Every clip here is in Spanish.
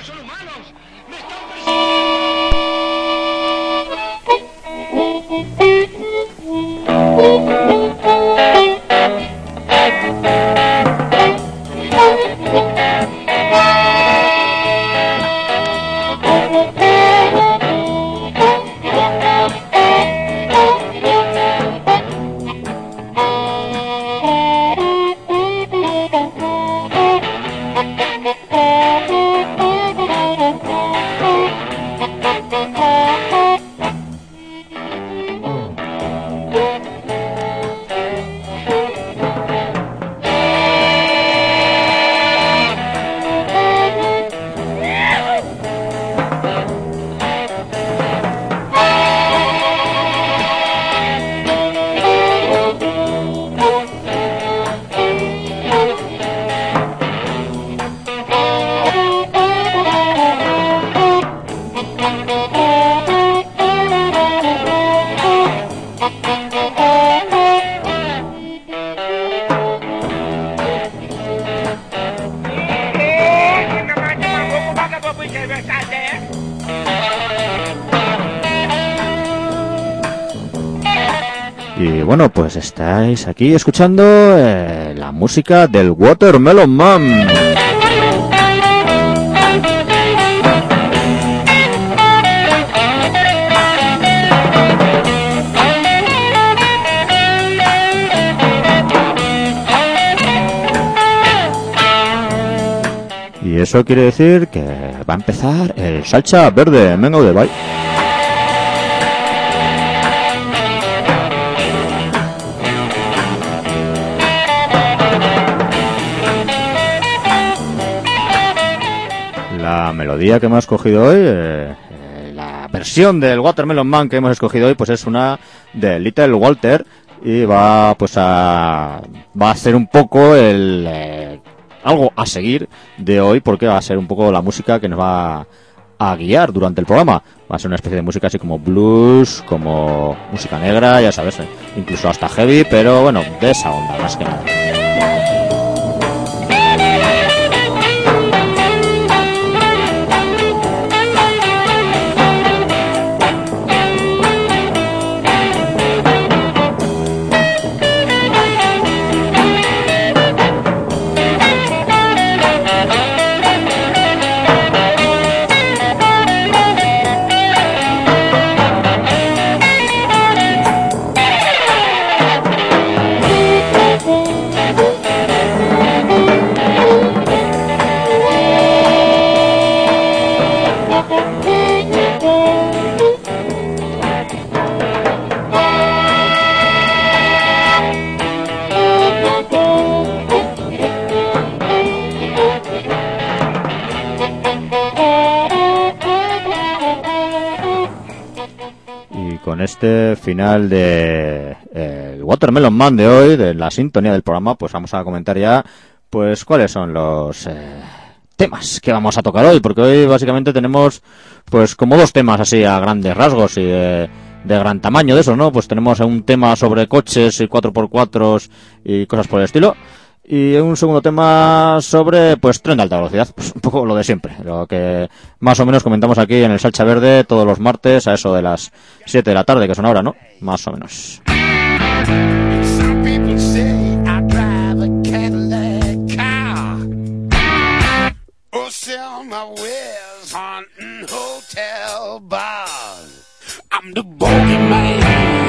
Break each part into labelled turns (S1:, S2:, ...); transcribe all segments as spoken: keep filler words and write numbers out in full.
S1: son humanos. Me están
S2: Y bueno, pues estáis aquí escuchando eh, la música del Watermelon Man. Y eso quiere decir que va a empezar el Salsa Verde. Venga de bye. La melodía que hemos escogido hoy, eh, eh, la versión del Watermelon Man que hemos escogido hoy, pues es una de Little Walter y va pues a va a ser un poco el eh, algo a seguir de hoy, porque va a ser un poco la música que nos va a guiar durante el programa. Va a ser una especie de música así como blues, como música negra, ya sabes, incluso hasta heavy, pero bueno, de esa onda más que nada. Este final de eh, el Watermelon Man de hoy, de la sintonía del programa, pues vamos a comentar ya pues cuáles son los eh, temas que vamos a tocar hoy, porque hoy básicamente tenemos pues como dos temas así a grandes rasgos y de, de gran tamaño de eso, ¿no? Pues tenemos un tema sobre coches y cuatro por cuatro y cosas por el estilo, y un segundo tema sobre pues tren de alta velocidad, pues un poco lo de siempre, lo que más o menos comentamos aquí en el Salsa Verde todos los martes a eso de las siete de la tarde, que son ahora, ¿no? Más o menos.
S1: Some people say I drive a Cadillac car, or sell my wares haunting hotel bars. I'm the bogeyman.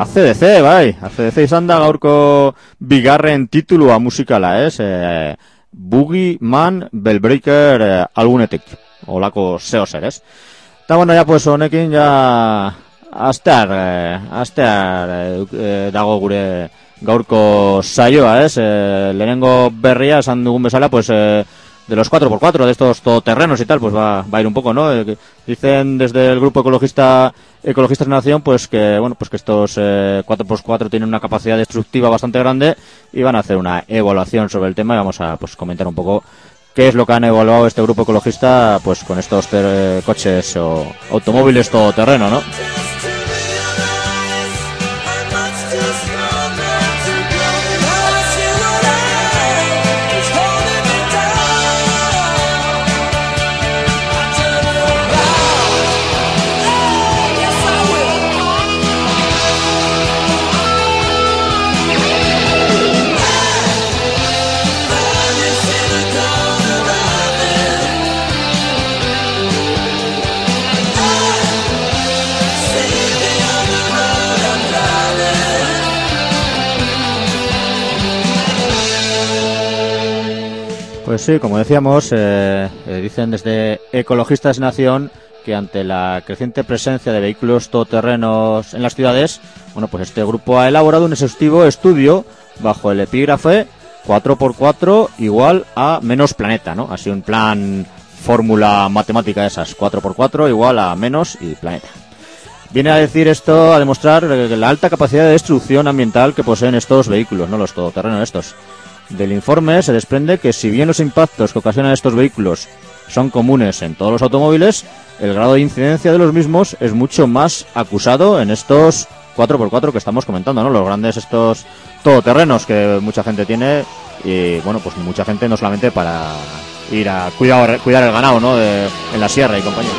S2: C D C, bai, A C D C izan da gaurko bigarren titulua musikala, ez? E, Boogie Man Bellbreaker e, albunetik, olako zeo zer, ez? Eta bueno, ja, pues, honekin, ja, astear, e, astear e, dago gure gaurko saioa, ez? E, lehenengo berria, esan dugun bezala, pues, e, de los cuatro por cuatro, de estos todoterrenos y tal, pues va, va a ir un poco, ¿no? Eh, dicen desde el grupo ecologista Ecologistas de Nación, pues que, bueno, pues que estos eh, cuatro por cuatro tienen una capacidad destructiva bastante grande y van a hacer una evaluación sobre el tema y vamos a, pues, comentar un poco qué es lo que han evaluado este grupo ecologista, pues, con estos ter- coches o automóviles todoterreno, ¿no? Pues sí, como decíamos, eh, eh, dicen desde Ecologistas de Nación que ante la creciente presencia de vehículos todoterrenos en las ciudades, bueno, pues este grupo ha elaborado un exhaustivo estudio bajo el epígrafe cuatro por cuatro igual a menos planeta, ¿no? Así un plan fórmula matemática de esas, cuatro por cuatro igual a menos y planeta. Viene a decir esto, a demostrar la alta capacidad de destrucción ambiental que poseen estos vehículos, ¿no? Los todoterrenos estos. Del informe se desprende que si bien los impactos que ocasionan estos vehículos son comunes en todos los automóviles, el grado de incidencia de los mismos es mucho más acusado en estos cuatro por cuatro que estamos comentando, ¿no? Los grandes estos todoterrenos que mucha gente tiene y, bueno, pues mucha gente no solamente para ir a cuidar, cuidar el ganado, ¿no? De, en la sierra y compañía.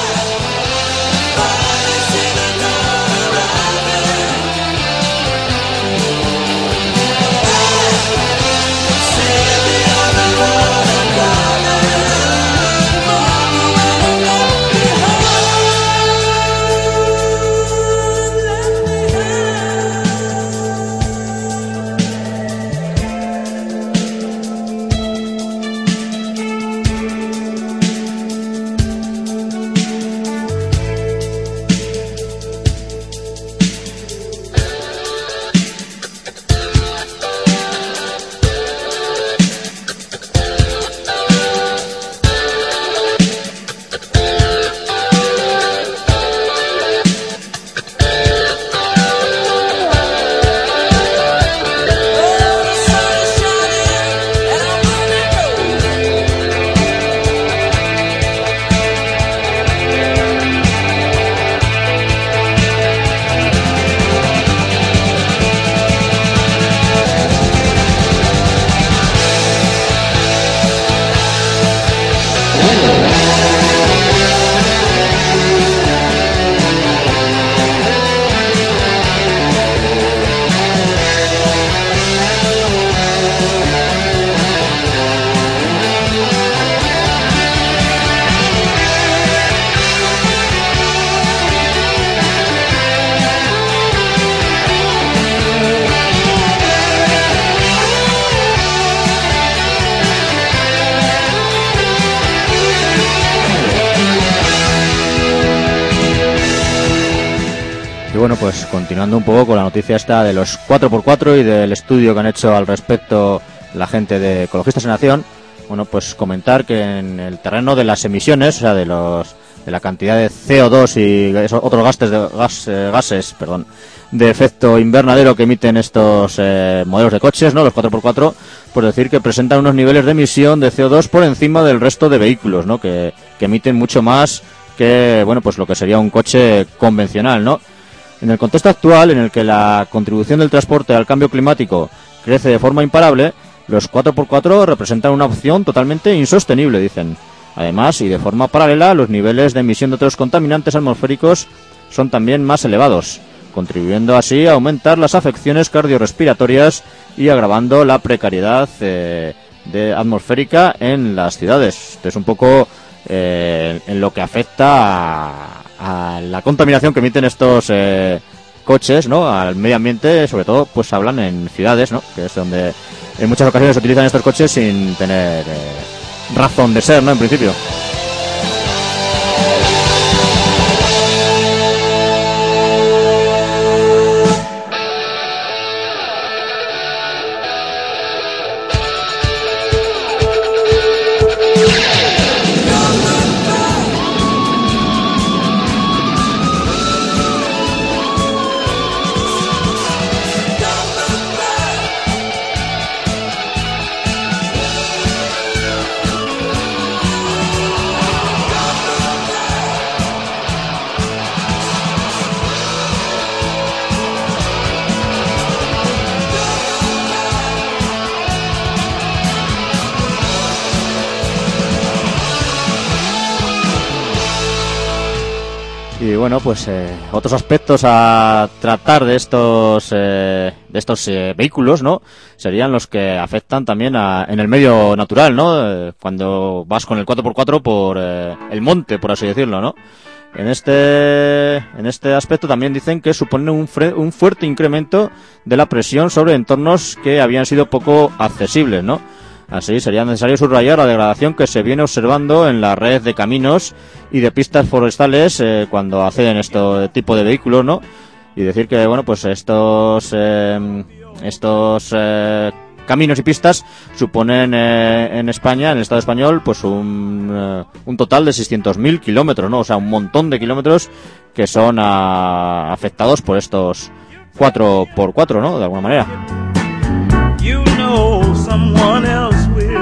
S2: Bueno, pues continuando un poco con la noticia esta de los cuatro por cuatro y del estudio que han hecho al respecto la gente de Ecologistas en Nación, bueno, pues comentar que en el terreno de las emisiones, o sea, de los de la cantidad de C O dos y esos otros gases de gas, eh, gases, perdón, de efecto invernadero que emiten estos eh, modelos de coches, ¿no? Los cuatro por cuatro, pues decir que presentan unos niveles de emisión de C O dos por encima del resto de vehículos, ¿no? Que, que emiten mucho más que, bueno, pues lo que sería un coche convencional, ¿no? En el contexto actual, en el que la contribución del transporte al cambio climático crece de forma imparable, los cuatro por cuatro representan una opción totalmente insostenible, dicen. Además, y de forma paralela, los niveles de emisión de otros contaminantes atmosféricos son también más elevados, contribuyendo así a aumentar las afecciones cardiorrespiratorias y agravando la precariedad eh, de atmosférica en las ciudades. Esto es un poco eh, en lo que afecta a, a la contaminación que emiten estos eh, coches, ¿no? Al medio ambiente, sobre todo, pues hablan en ciudades, ¿no? Que es donde en muchas ocasiones se utilizan estos coches sin tener eh, razón de ser, ¿no? En principio. Y bueno, pues eh, otros aspectos a tratar de estos eh, de estos eh, vehículos, ¿no? Serían los que afectan también a, en el medio natural, ¿no? Eh, cuando vas con el cuatro por cuatro por eh, el monte, por así decirlo, ¿no? En este en este aspecto también dicen que supone un, fre- un fuerte incremento de la presión sobre entornos que habían sido poco accesibles, ¿no? Así, sería necesario subrayar la degradación que se viene observando en la red de caminos y de pistas forestales eh, cuando acceden este tipo de vehículos, ¿no? Y decir que, bueno, pues estos eh, estos eh, caminos y pistas suponen eh, en España, en el Estado español, pues un, eh, un total de seiscientos mil kilómetros, ¿no? O sea, un montón de kilómetros que son a, afectados por estos cuatro por cuatro, ¿no? De alguna manera. You know someone else will.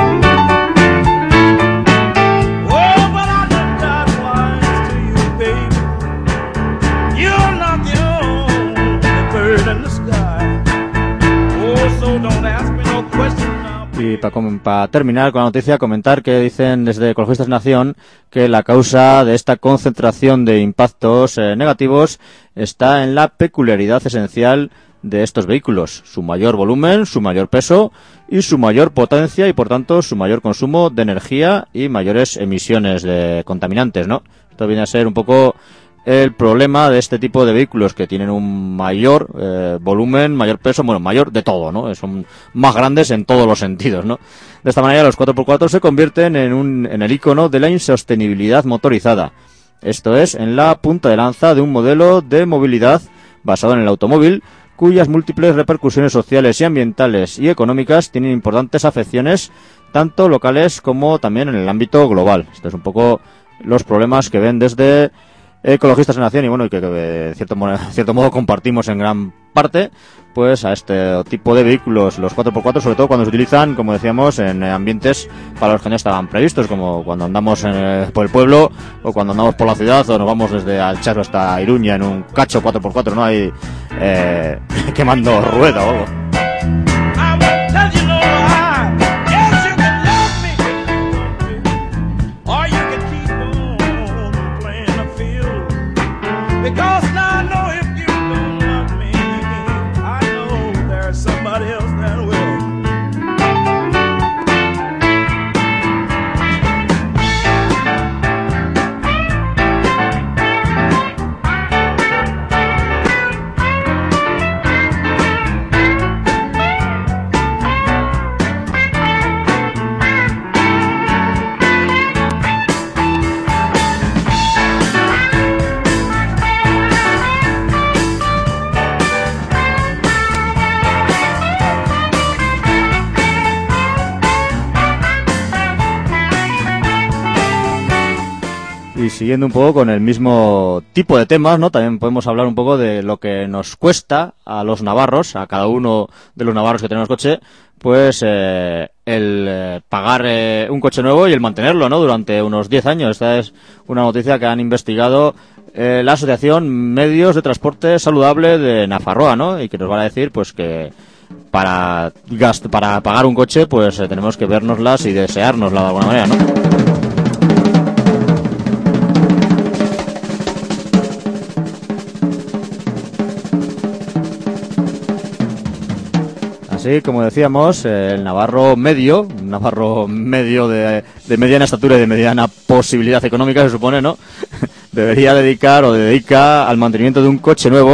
S2: Oh, but I look sideways to you, baby. You're not the only bird in the sky. Oh, so don't ask me no questions now. Y para pa terminar con la noticia, comentar que dicen desde Ecologistas Nación que la causa de esta concentración de impactos eh, negativos está en la peculiaridad esencial de estos vehículos, su mayor volumen, su mayor peso y su mayor potencia y por tanto su mayor consumo de energía y mayores emisiones de contaminantes, ¿no? Esto viene a ser un poco el problema de este tipo de vehículos que tienen un mayor eh, volumen, mayor peso, bueno, mayor de todo, ¿no? Son más grandes en todos los sentidos, ¿no? De esta manera los cuatro por cuatro se convierten en un en el icono de la insostenibilidad motorizada. Esto es, en la punta de lanza de un modelo de movilidad basado en el automóvil, cuyas múltiples repercusiones sociales y ambientales y económicas tienen importantes afecciones tanto locales como también en el ámbito global. Estos es un poco los problemas que ven desde Ecologistas en Nación y bueno, y que, que de cierto, cierto modo compartimos en gran parte, pues a este tipo de vehículos, los cuatro por cuatro, sobre todo cuando se utilizan, como decíamos, en ambientes para los que no estaban previstos, como cuando andamos en el, por el pueblo o cuando andamos por la ciudad o nos vamos desde Alcharo hasta Iruña en un cacho cuatro por cuatro, ¿no? Ahí eh, quemando rueda o algo.
S3: Because now I know if you don't love me, I know there's somebody else that will.
S2: Y siguiendo un poco con el mismo tipo de temas, ¿no? También podemos hablar un poco de lo que nos cuesta a los navarros, a cada uno de los navarros que tenemos coche, pues eh, el eh, pagar eh, un coche nuevo y el mantenerlo, ¿no? Durante unos diez años. Esta es una noticia que han investigado eh, la Asociación Medios de Transporte Saludable de Nafarroa, ¿no? Y que nos van a decir, pues que para gast para pagar un coche, pues eh, tenemos que vernoslas y deseárnosla de alguna manera, ¿no? Así, como decíamos, el navarro medio, un navarro medio de, de mediana estatura y de mediana posibilidad económica, se supone, ¿no? Debería dedicar o dedica al mantenimiento de un coche nuevo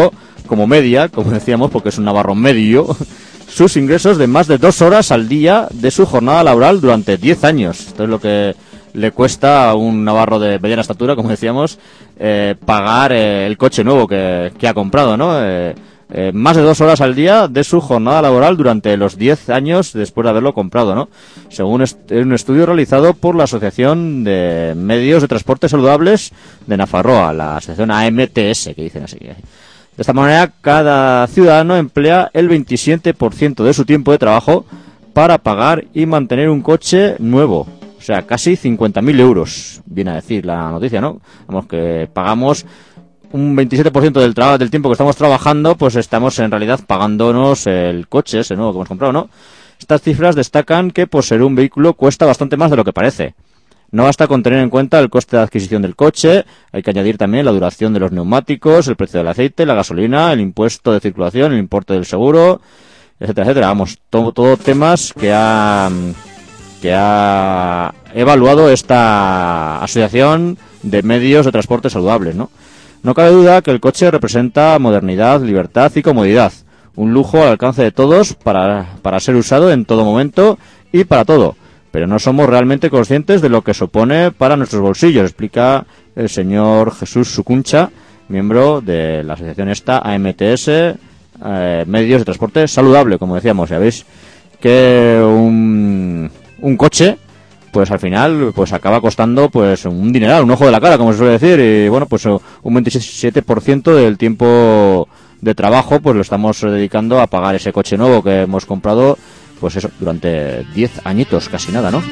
S2: como media, como decíamos, porque es un navarro medio, sus ingresos de más de dos horas al día de su jornada laboral durante diez años. Esto es lo que le cuesta a un navarro de mediana estatura, como decíamos, eh, pagar eh, el coche nuevo que, que ha comprado, ¿no? Eh, eh, más de dos horas al día de su jornada laboral durante los diez años después de haberlo comprado, ¿no? Según est- un estudio realizado por la Asociación de Medios de Transporte Saludables de Nafarroa, la asociación A M T S, que dicen así. De esta manera, cada ciudadano emplea el veintisiete por ciento de su tiempo de trabajo para pagar y mantener un coche nuevo. O sea, casi cincuenta mil euros, viene a decir la noticia, ¿no? Vamos, que pagamos un veintisiete por ciento del trabajo del tiempo que estamos trabajando, pues estamos en realidad pagándonos el coche ese nuevo que hemos comprado, ¿no? Estas cifras destacan que por ser un vehículo cuesta bastante más de lo que parece. No basta con tener en cuenta el coste de adquisición del coche, hay que añadir también la duración de los neumáticos, el precio del aceite, la gasolina, el impuesto de circulación, el importe del seguro, etcétera, etcétera. Vamos, todo, todo temas que ha, que ha evaluado esta asociación de medios de transporte saludables, ¿no? No cabe duda que el coche representa modernidad, libertad y comodidad, un lujo al alcance de todos para, para ser usado en todo momento y para todo. Pero no somos realmente conscientes de lo que supone para nuestros bolsillos, explica el señor Jesús Sucuncha, miembro de la asociación esta A M T S, eh, Medios de Transporte Saludable, como decíamos. Ya veis que un, un coche, pues al final pues acaba costando pues un dineral, un ojo de la cara, como se suele decir, y bueno, pues un veintisiete por ciento del tiempo de trabajo pues lo estamos dedicando a pagar ese coche nuevo que hemos comprado, pues eso, durante diez añitos, casi nada, ¿no?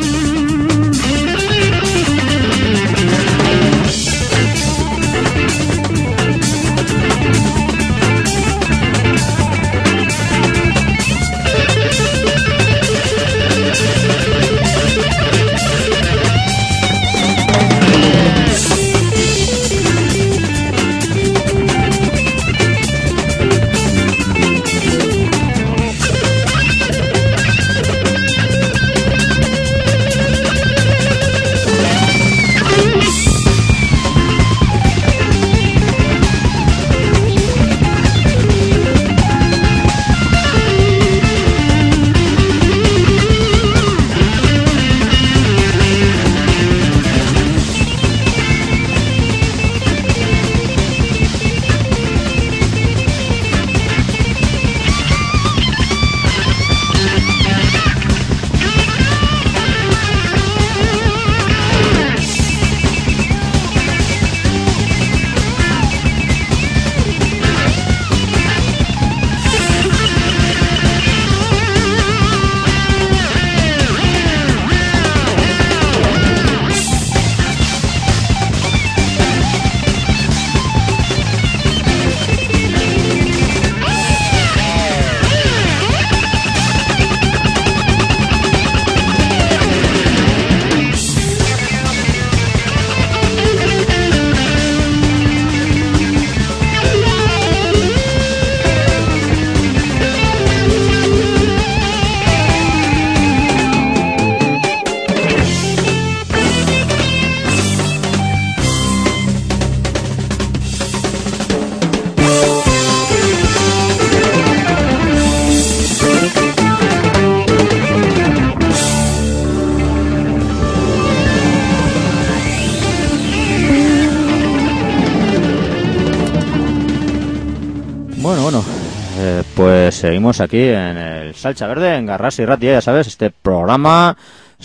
S2: Pues seguimos aquí en el Salcha Verde, en Garras y Ratia, ya sabes, este programa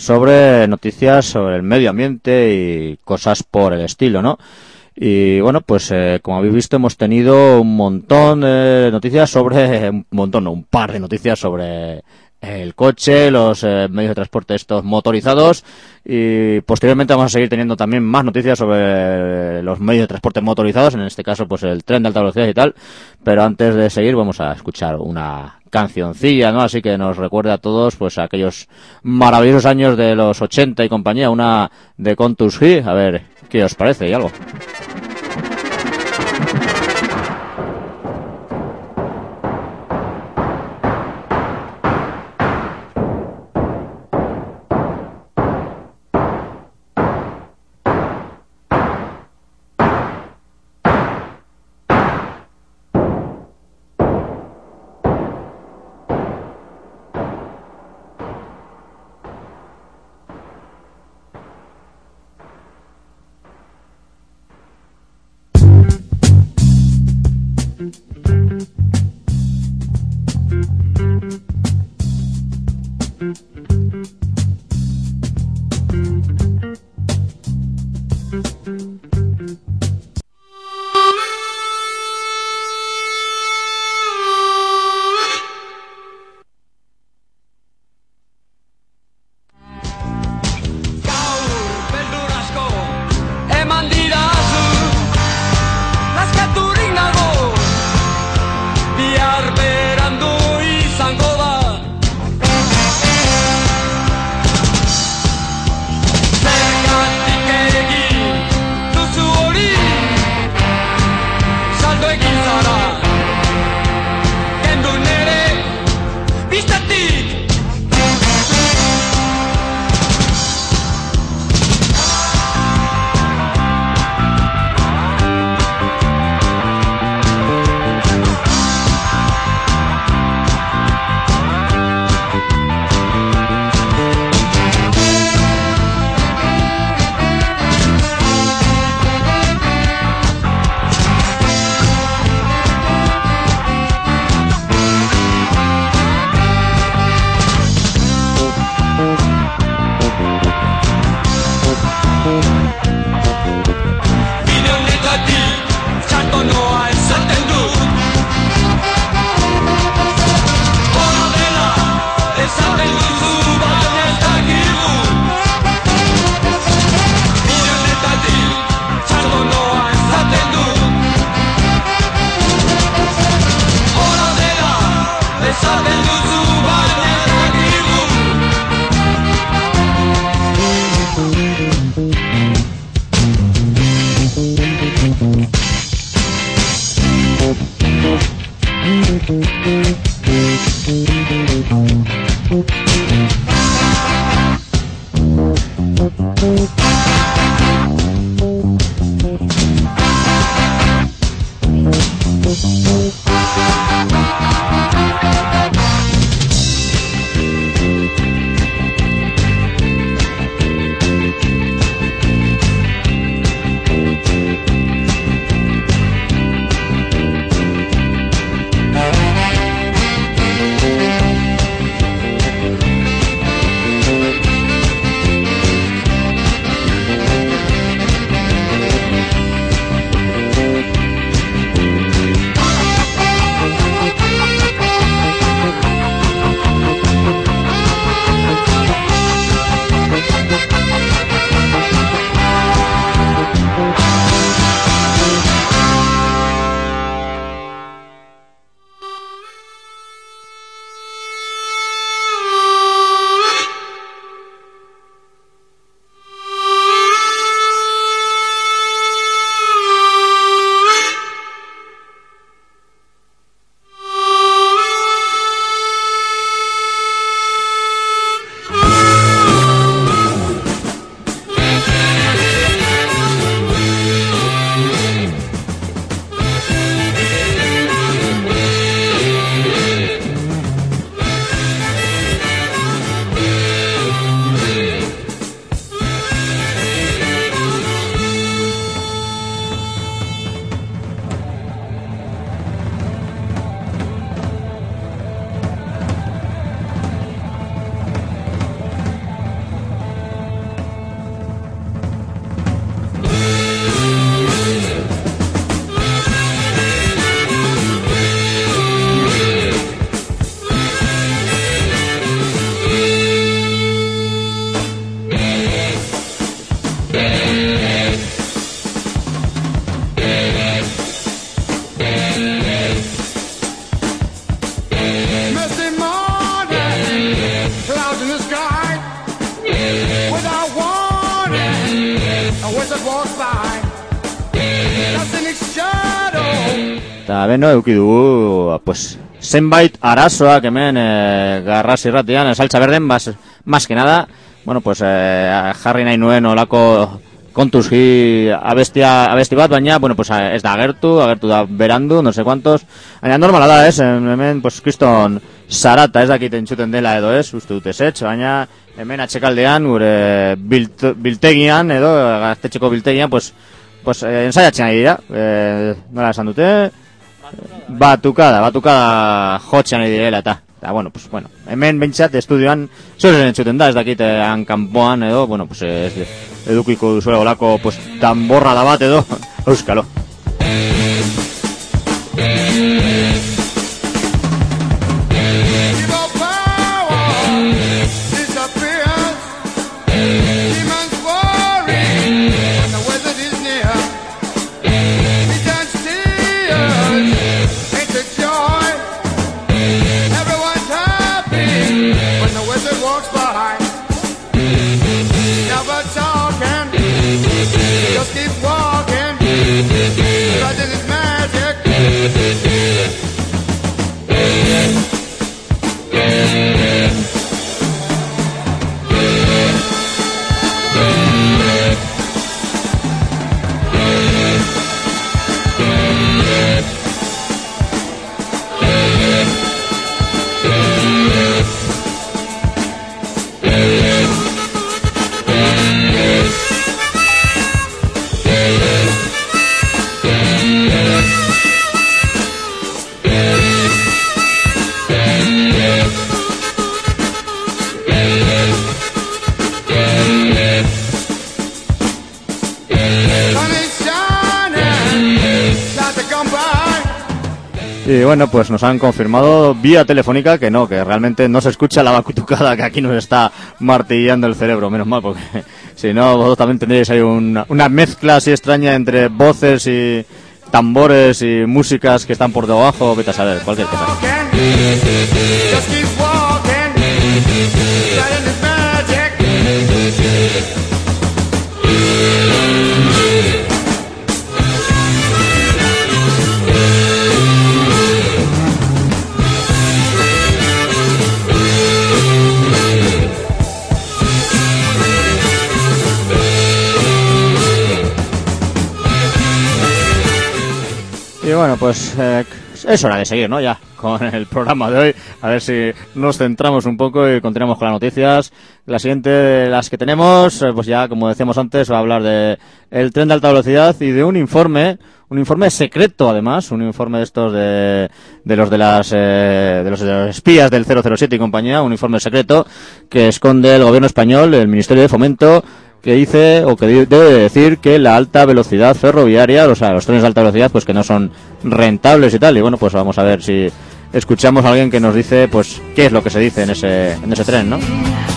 S2: sobre noticias sobre el medio ambiente y cosas por el estilo, ¿no? Y bueno, pues eh, como habéis visto hemos tenido un montón de noticias sobre, un montón, no, un par de noticias sobre el coche, los eh, medios de transporte estos motorizados, y posteriormente vamos a seguir teniendo también más noticias sobre los medios de transporte motorizados, en este caso pues el tren de alta velocidad y tal. Pero antes de seguir vamos a escuchar una cancioncilla, ¿no? Así que nos recuerda a todos pues aquellos maravillosos años de los ochenta y compañía, una de Contours G, a ver qué os parece y algo. Eta beno, euki dugu, pues, zenbait arazoak hemen e, garras irratian, saltza berden, bas, más que nada, bueno, pues, e, jarri nahi nuen olako kontuzki abestia, abesti bat, baina, bueno, pues, ez da agertu, agertu da berandu, no sé cuantos, baina normala da, ez, hemen, pues, kriston zarata, ez dakit entzuten dela edo ez, uste dut ez etx, baina, hemen atxekaldean, gure bilt, biltegian, edo, gaztetxeko biltegian, pues, pues, eh, ensaiatzen ari dira, eh, nola esan dute, batukada, batukada jotxean ari direla, eta, eta, bueno, pues, bueno, hemen bentsat estudioan, zoren entzuten da, ez dakit, eh, han kanpoan, edo, bueno, pues, ez, edukiko duzuela olako, pues, tamborra da bat, edo, euskalo. Y bueno, pues nos han confirmado vía telefónica que no, que realmente no se escucha la bacutucada que aquí nos está martillando el cerebro, menos mal, porque si no, vosotros también tendréis ahí una, una mezcla así extraña entre voces y tambores y músicas que están por debajo, vete a saber, cualquier cosa. Bueno, pues eh, es hora de seguir, ¿no? Ya con el programa de hoy. A ver si nos centramos un poco y continuamos con las noticias. La siguiente de las que tenemos, eh, pues ya, como decíamos antes, va a hablar de el tren de alta velocidad y de un informe, un informe secreto, además, un informe de estos de, de los de las eh, de los, de los espías del cero cero siete y compañía, un informe secreto que esconde el gobierno español, el Ministerio de Fomento, que dice o que debe decir que la alta velocidad ferroviaria, o sea, los trenes de alta velocidad, pues que no son rentables y tal. Y bueno, pues vamos a ver si escuchamos a alguien que nos dice, pues, qué es lo que se dice en ese en ese tren, ¿no?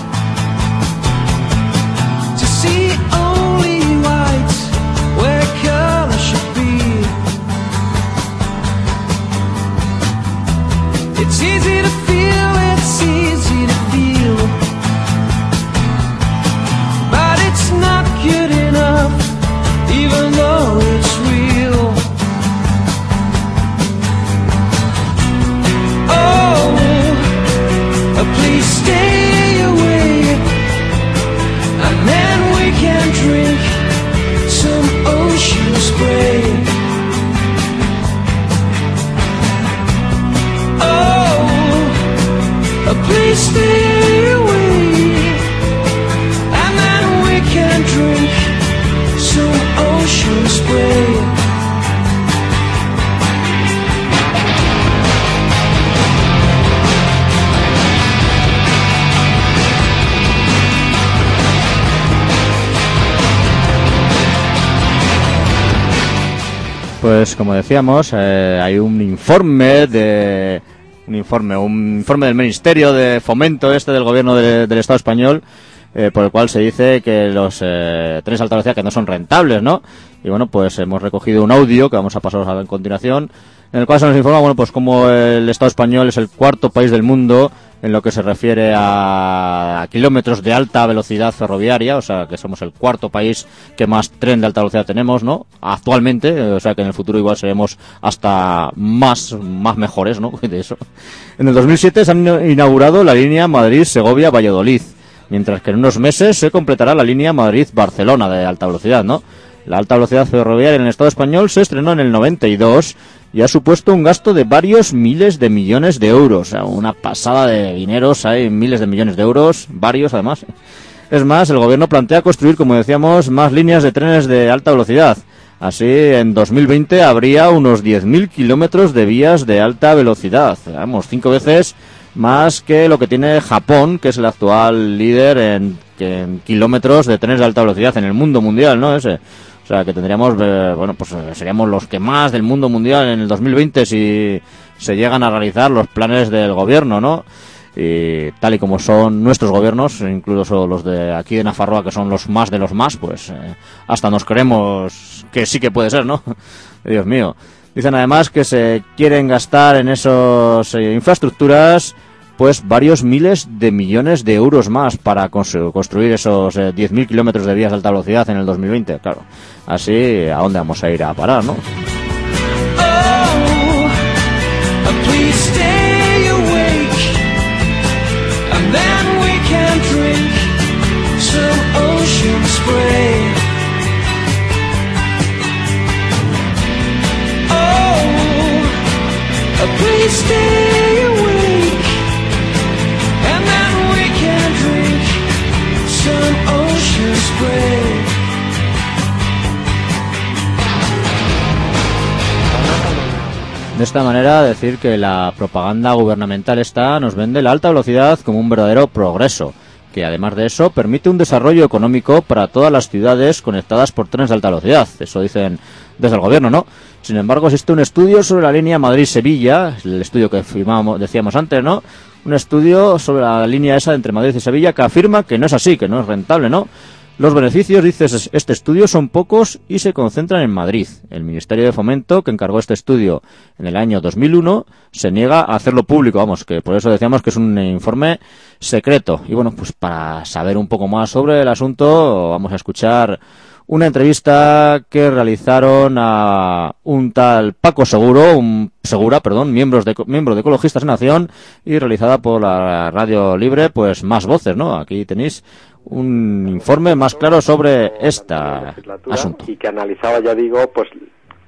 S2: Pues como decíamos, eh, hay un informe de un informe, un informe del Ministerio de Fomento este del Gobierno de, del Estado español, eh, por el cual se dice que los eh, trenes de alta velocidad que no son rentables, ¿no? Y bueno, pues hemos recogido un audio que vamos a pasaros a continuación, en el cual se nos informa, bueno, pues como el Estado español es el cuarto país del mundo en lo que se refiere a, a kilómetros de alta velocidad ferroviaria, o sea, que somos el cuarto país que más tren de alta velocidad tenemos, ¿no? Actualmente, o sea, que en el futuro igual seremos hasta más, más mejores, ¿no? De eso. En el dos mil siete se han inaugurado la línea Madrid-Segovia-Valladolid, mientras que en unos meses se completará la línea Madrid-Barcelona de alta velocidad, ¿no? La alta velocidad ferroviaria en el Estado español se estrenó en el noventa y dos y ha supuesto un gasto de varios miles de millones de euros. O sea, una pasada de dineros, hay miles de millones de euros, varios además. Es más, el gobierno plantea construir, como decíamos, más líneas de trenes de alta velocidad. Así, en dos mil veinte habría unos diez mil kilómetros de vías de alta velocidad. Vamos, cinco veces más que lo que tiene Japón, que es el actual líder en, en kilómetros de trenes de alta velocidad en el mundo mundial, ¿no? Ese. O sea, que tendríamos, eh, bueno, pues seríamos los que más del mundo mundial en el dos mil veinte si se llegan a realizar los planes del gobierno, ¿no? Y tal y como son nuestros gobiernos, incluso los de aquí de Nafarroa, que son los más de los más, pues eh, hasta nos creemos que sí que puede ser, ¿no? Dios mío. Dicen además que se quieren gastar en esas eh, infraestructuras pues varios miles de millones de euros más para constru- construir esos eh, diez mil kilómetros de vías de alta velocidad en el dos mil veinte, claro. Así, ¿a dónde vamos a ir a parar, no? De esta manera, decir que la propaganda gubernamental esta nos vende la alta velocidad como un verdadero progreso, que además de eso permite un desarrollo económico para todas las ciudades conectadas por trenes de alta velocidad. Eso dicen desde el gobierno, ¿no? Sin embargo, existe un estudio sobre la línea Madrid-Sevilla, el estudio que firmamos, decíamos antes, ¿no? Un estudio sobre la línea esa entre Madrid y Sevilla que afirma que no es así, que no es rentable, ¿no? Los beneficios, dice este estudio, son pocos y se concentran en Madrid. El Ministerio de Fomento, que encargó este estudio en el año dos mil uno, se niega a hacerlo público. Vamos, que por eso decíamos que es un informe secreto. Y bueno, pues para saber un poco más sobre el asunto, vamos a escuchar una entrevista que realizaron a un tal Paco Seguro, un Segura, perdón, miembros de, miembro de Ecologistas en Acción, y realizada por la Radio Libre, pues Más Voces, ¿no? Aquí tenéis un informe más claro sobre este asunto.
S4: Y que analizaba, ya digo, pues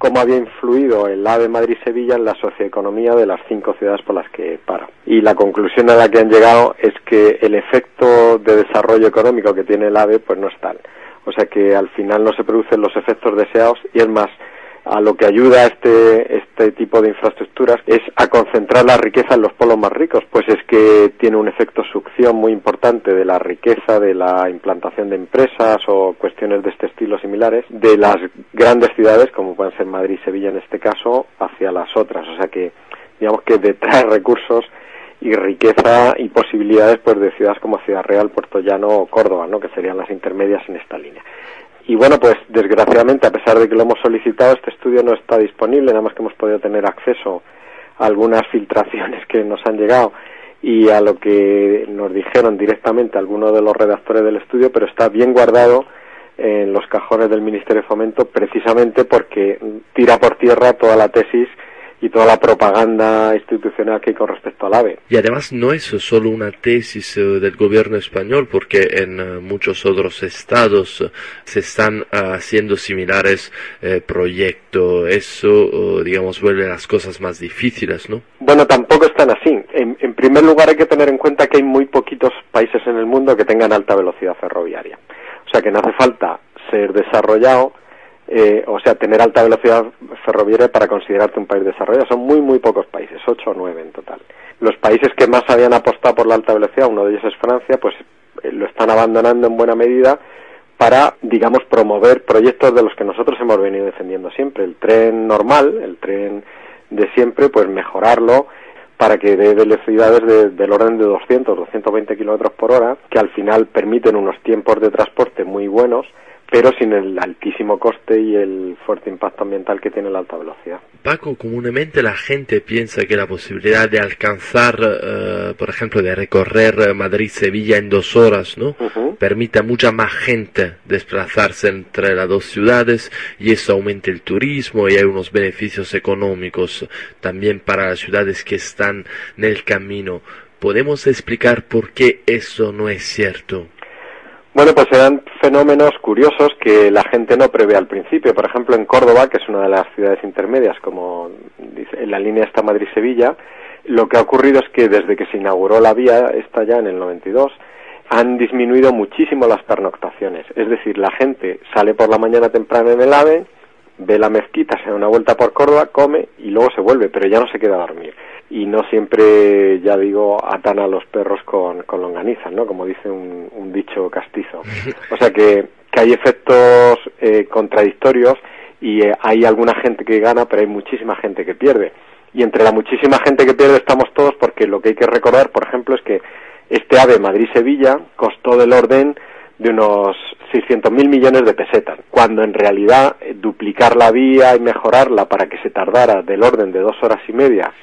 S4: cómo había influido el AVE Madrid-Sevilla en la socioeconomía de las cinco ciudades por las que para. Y la conclusión a la que han llegado es que el efecto de desarrollo económico que tiene el AVE pues no es tal. O sea que al final no se producen los efectos deseados y es más, a lo que ayuda este este tipo de infraestructuras es a concentrar la riqueza en los polos más ricos, pues es que tiene un efecto succión muy importante de la riqueza, de la implantación de empresas o cuestiones de este estilo similares, de las grandes ciudades, como pueden ser Madrid y Sevilla en este caso, hacia las otras. O sea que, digamos que detrae recursos y riqueza y posibilidades pues de ciudades como Ciudad Real, Puerto Llano o Córdoba, ¿no?, que serían las intermedias en esta línea. Y bueno, pues desgraciadamente, a pesar de que lo hemos solicitado, este estudio no está disponible, nada más que hemos podido tener acceso a algunas filtraciones que nos han llegado y a lo que nos dijeron directamente algunos de los redactores del estudio, pero está bien guardado en los cajones del Ministerio de Fomento precisamente porque tira por tierra toda la tesis y toda la propaganda institucional que hay con respecto al AVE.
S5: Y además no es solo una tesis uh, del gobierno español, porque en uh, muchos otros estados uh, se están uh, haciendo similares uh, proyectos. Eso, uh, digamos, vuelve las cosas más difíciles, ¿no?
S4: Bueno, tampoco están así. En, en primer lugar hay que tener en cuenta que hay muy poquitos países en el mundo que tengan alta velocidad ferroviaria. O sea que no hace falta ser desarrollado, Eh, o sea, tener alta velocidad ferroviaria para considerarte un país desarrollado. Son muy, muy pocos países, ocho o nueve en total. Los países que más habían apostado por la alta velocidad, uno de ellos es Francia, pues eh, lo están abandonando en buena medida para, digamos, promover proyectos de los que nosotros hemos venido defendiendo siempre. El tren normal, el tren de siempre, pues mejorarlo para que dé velocidades de, del orden de doscientos, doscientos veinte kilómetros por hora, que al final permiten unos tiempos de transporte muy buenos, pero sin el altísimo coste y el fuerte impacto ambiental que tiene la alta velocidad.
S5: Paco, comúnmente la gente piensa que la posibilidad de alcanzar, uh, por ejemplo, de recorrer Madrid-Sevilla en dos horas, ¿no?, uh-huh, permite a mucha más gente desplazarse entre las dos ciudades y eso aumenta el turismo y hay unos beneficios económicos también para las ciudades que están en el camino. ¿Podemos explicar por qué eso no es cierto?
S4: Bueno, pues eran fenómenos curiosos que la gente no prevé al principio. Por ejemplo, en Córdoba, que es una de las ciudades intermedias, como dice, en la línea está Madrid-Sevilla, lo que ha ocurrido es que desde que se inauguró la vía, esta ya en el noventa y dos, han disminuido muchísimo las pernoctaciones. Es decir, la gente sale por la mañana temprano en el AVE, ve la mezquita, se da una vuelta por Córdoba, come y luego se vuelve, pero ya no se queda a dormir. Y no siempre, ya digo, atan a los perros con, con longaniza, ¿no?, como dice un, un dicho castizo. O sea que, que hay efectos eh, contradictorios y eh, hay alguna gente que gana, pero hay muchísima gente que pierde. Y entre la muchísima gente que pierde estamos todos, porque lo que hay que recordar, por ejemplo, es que este AVE Madrid-Sevilla costó del orden de unos seiscientos mil millones de pesetas, cuando en realidad eh, duplicar la vía y mejorarla para que se tardara del orden de dos horas y media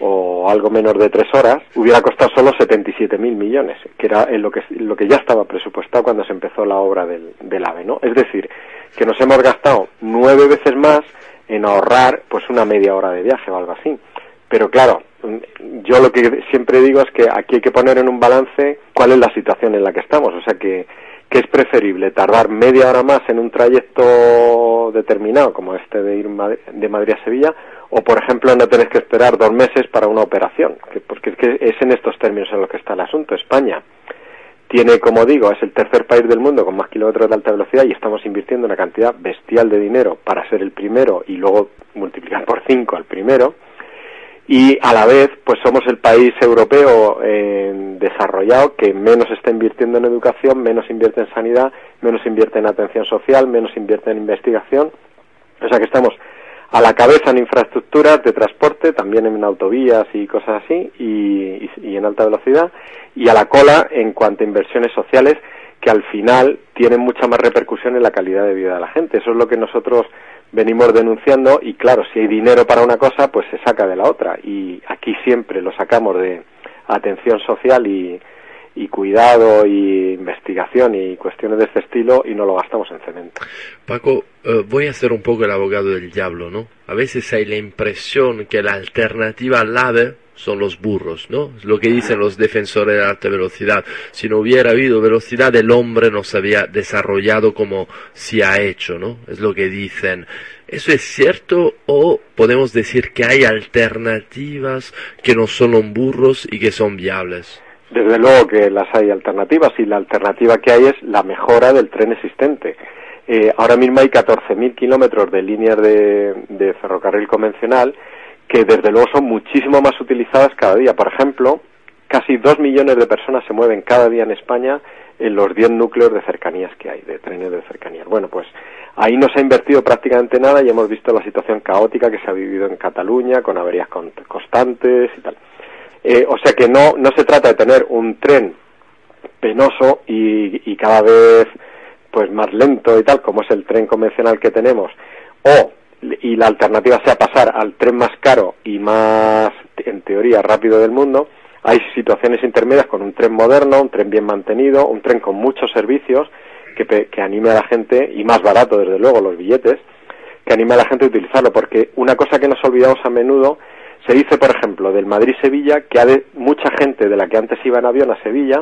S4: o algo menos de tres horas, hubiera costado solo setenta y siete mil millones, que era en lo que lo que ya estaba presupuestado cuando se empezó la obra del, del AVE, ¿no? Es decir, que nos hemos gastado nueve veces más en ahorrar pues una media hora de viaje o algo así. Pero claro, yo lo que siempre digo es que aquí hay que poner en un balance cuál es la situación en la que estamos, o sea que que es preferible tardar media hora más en un trayecto determinado, como este de ir de Madrid a Sevilla, o por ejemplo no tenés que esperar dos meses para una operación, que, porque es que es en estos términos en los que está el asunto. España tiene, como digo, es el tercer país del mundo con más kilómetros de alta velocidad y estamos invirtiendo una cantidad bestial de dinero para ser el primero y luego multiplicar por cinco al primero. Y a la vez, pues somos el país europeo eh, desarrollado que menos está invirtiendo en educación, menos invierte en sanidad, menos invierte en atención social, menos invierte en investigación. O sea que estamos a la cabeza en infraestructuras de transporte, también en autovías y cosas así, y, y, y en alta velocidad, y a la cola en cuanto a inversiones sociales que al final tienen mucha más repercusión en la calidad de vida de la gente. Eso es lo que nosotros venimos denunciando y claro, si hay dinero para una cosa, pues se saca de la otra y aquí siempre lo sacamos de atención social y, y cuidado y investigación y cuestiones de este estilo y no lo gastamos en cemento.
S5: Paco, uh, voy a ser un poco el abogado del diablo, ¿no? A veces hay la impresión que la alternativa al AVE son los burros, ¿no? Es lo que dicen los defensores de la alta velocidad. Si no hubiera habido velocidad, el hombre no se había desarrollado como se ha hecho, ¿no? Es lo que dicen. ¿Eso es cierto o podemos decir que hay alternativas que no son burros y que son viables?
S4: Desde luego que las hay alternativas, y la alternativa que hay es la mejora del tren existente. Eh, ahora mismo hay catorce mil kilómetros de líneas de, de ferrocarril convencional que desde luego son muchísimo más utilizadas cada día. Por ejemplo, casi dos millones de personas se mueven cada día en España en los diez núcleos de cercanías que hay, de trenes de cercanías. Bueno, pues ahí no se ha invertido prácticamente nada y hemos visto la situación caótica que se ha vivido en Cataluña, con averías constantes y tal. Eh, o sea que no, no se trata de tener un tren penoso y, y cada vez pues más lento y tal, como es el tren convencional que tenemos, o y la alternativa sea pasar al tren más caro y más, en teoría, rápido del mundo. Hay situaciones intermedias con un tren moderno, un tren bien mantenido, un tren con muchos servicios que, que anime a la gente, y más barato desde luego los billetes, que anime a la gente a utilizarlo, porque una cosa que nos olvidamos a menudo, se dice por ejemplo del Madrid-Sevilla que ha de, mucha gente de la que antes iba en avión a Sevilla,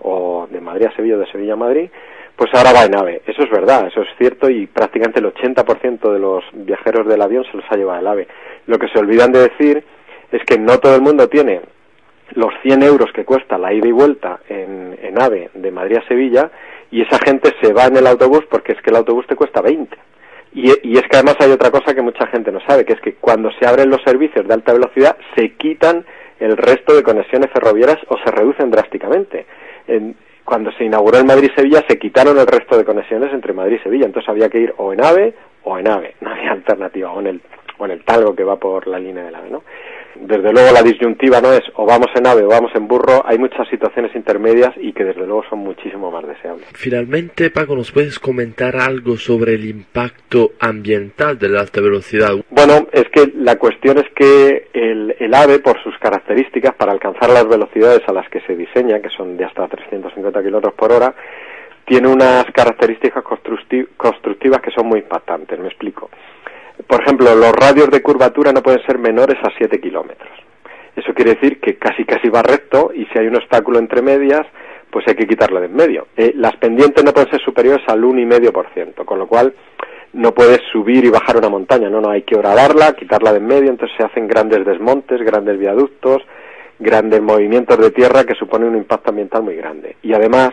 S4: o de Madrid a Sevilla o de Sevilla a Madrid, pues ahora va en AVE. Eso es verdad, eso es cierto, y prácticamente el ochenta por ciento de los viajeros del avión se los ha llevado el AVE. Lo que se olvidan de decir es que no todo el mundo tiene los cien euros que cuesta la ida y vuelta en, en AVE de Madrid a Sevilla, y esa gente se va en el autobús porque es que el autobús te cuesta veinte. Y, y es que además hay otra cosa que mucha gente no sabe, que es que cuando se abren los servicios de alta velocidad se quitan el resto de conexiones ferroviarias o se reducen drásticamente. En, cuando se inauguró el Madrid-Sevilla se quitaron el resto de conexiones entre Madrid y Sevilla, entonces había que ir o en AVE o en AVE, no había alternativa, o en el, o en el Talgo que va por la línea del AVE, ¿no? Desde luego la disyuntiva no es o vamos en AVE o vamos en burro, hay muchas situaciones intermedias y que desde luego son muchísimo más deseables.
S5: Finalmente, Paco, ¿nos puedes comentar algo sobre el impacto ambiental de la alta velocidad?
S4: Bueno, es que la cuestión es que el, el AVE, por sus características, para alcanzar las velocidades a las que se diseña, que son de hasta trescientos cincuenta kilómetros por hora, tiene unas características constructivas que son muy impactantes. Me explico. Por ejemplo, los radios de curvatura no pueden ser menores a siete kilómetros. Eso quiere decir que casi casi va recto, y si hay un obstáculo entre medias, pues hay que quitarlo de en medio. Eh, las pendientes no pueden ser superiores al uno coma cinco por ciento, con lo cual no puedes subir y bajar una montaña, no, no, hay que horadarla, quitarla de en medio, entonces se hacen grandes desmontes, grandes viaductos, grandes movimientos de tierra que suponen un impacto ambiental muy grande. Y además,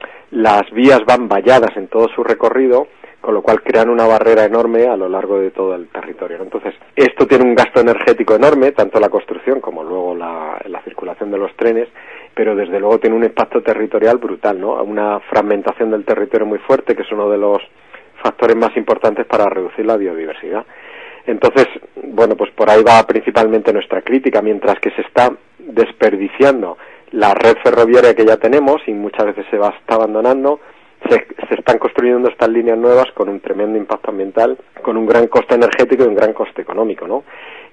S4: las vías van valladas en todo su recorrido, con lo cual crean una barrera enorme a lo largo de todo el territorio, ¿no? Entonces, esto tiene un gasto energético enorme, tanto la construcción como luego la, la circulación de los trenes, pero desde luego tiene un impacto territorial brutal, ¿no? Una fragmentación del territorio muy fuerte, que es uno de los factores más importantes para reducir la biodiversidad. Entonces, bueno, pues por ahí va principalmente nuestra crítica, mientras que se está desperdiciando la red ferroviaria que ya tenemos y muchas veces se va está abandonando. Se, se están construyendo estas líneas nuevas con un tremendo impacto ambiental, con un gran coste energético y un gran coste económico, ¿no?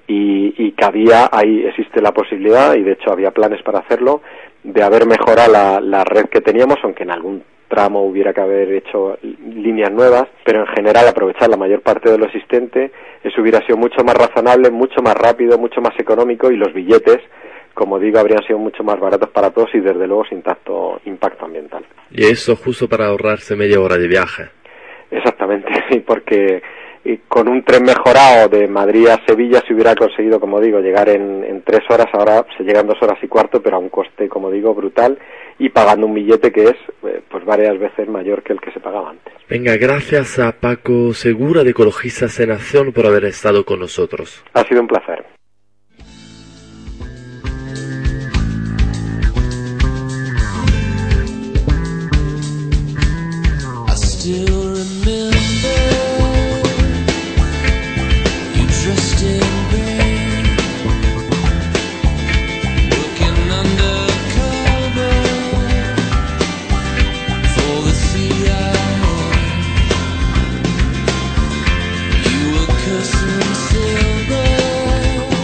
S4: Y, y cabía, ahí existe la posibilidad, y de hecho había planes para hacerlo, de haber mejorado la, la red que teníamos, aunque en algún tramo hubiera que haber hecho líneas nuevas, pero en general aprovechar la mayor parte de lo existente, eso hubiera sido mucho más razonable, mucho más rápido, mucho más económico, y los billetes, como digo, habrían sido mucho más baratos para todos y desde luego sin tanto impacto ambiental.
S5: Y eso justo para ahorrarse media hora de viaje.
S4: Exactamente, sí, porque con un tren mejorado de Madrid a Sevilla se hubiera conseguido, como digo, llegar en, en tres horas, ahora se llega en dos horas y cuarto, pero a un coste, como digo, brutal, y pagando un billete que es pues varias veces mayor que el que se pagaba antes.
S5: Venga, gracias a Paco Segura de Ecologistas en Acción por haber estado con nosotros.
S4: Ha sido un placer.
S6: Still remember you dressed in gray, working undercover for the C I A. You were cursing silver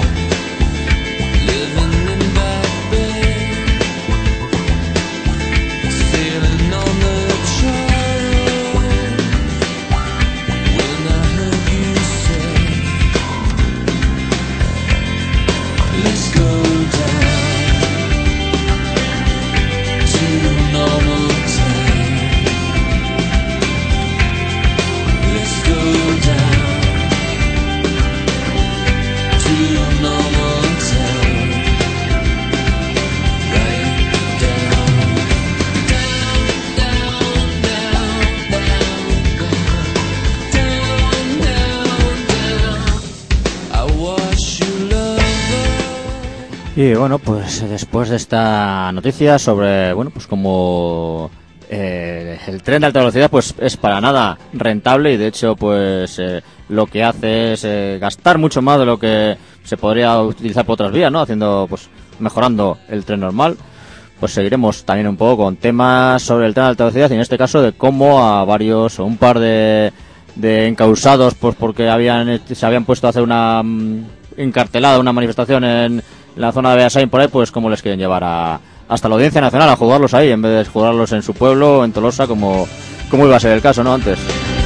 S2: Y bueno, pues después de esta noticia sobre, bueno, pues como eh, el tren de alta velocidad pues es para nada rentable y de hecho pues eh, lo que hace es eh, gastar mucho más de lo que se podría utilizar por otras vías, ¿no? Haciendo, pues, mejorando el tren normal. Pues seguiremos también un poco con temas sobre el tren de alta velocidad y en este caso de cómo a varios o un par de, de encausados pues porque habían se habían puesto a hacer una um, encartelada, una manifestación en la zona de Beasain por ahí, pues cómo les quieren llevar a, hasta la Audiencia Nacional a jugarlos ahí en vez de jugarlos en su pueblo, en Tolosa, como, como iba a ser el caso, ¿no? Antes.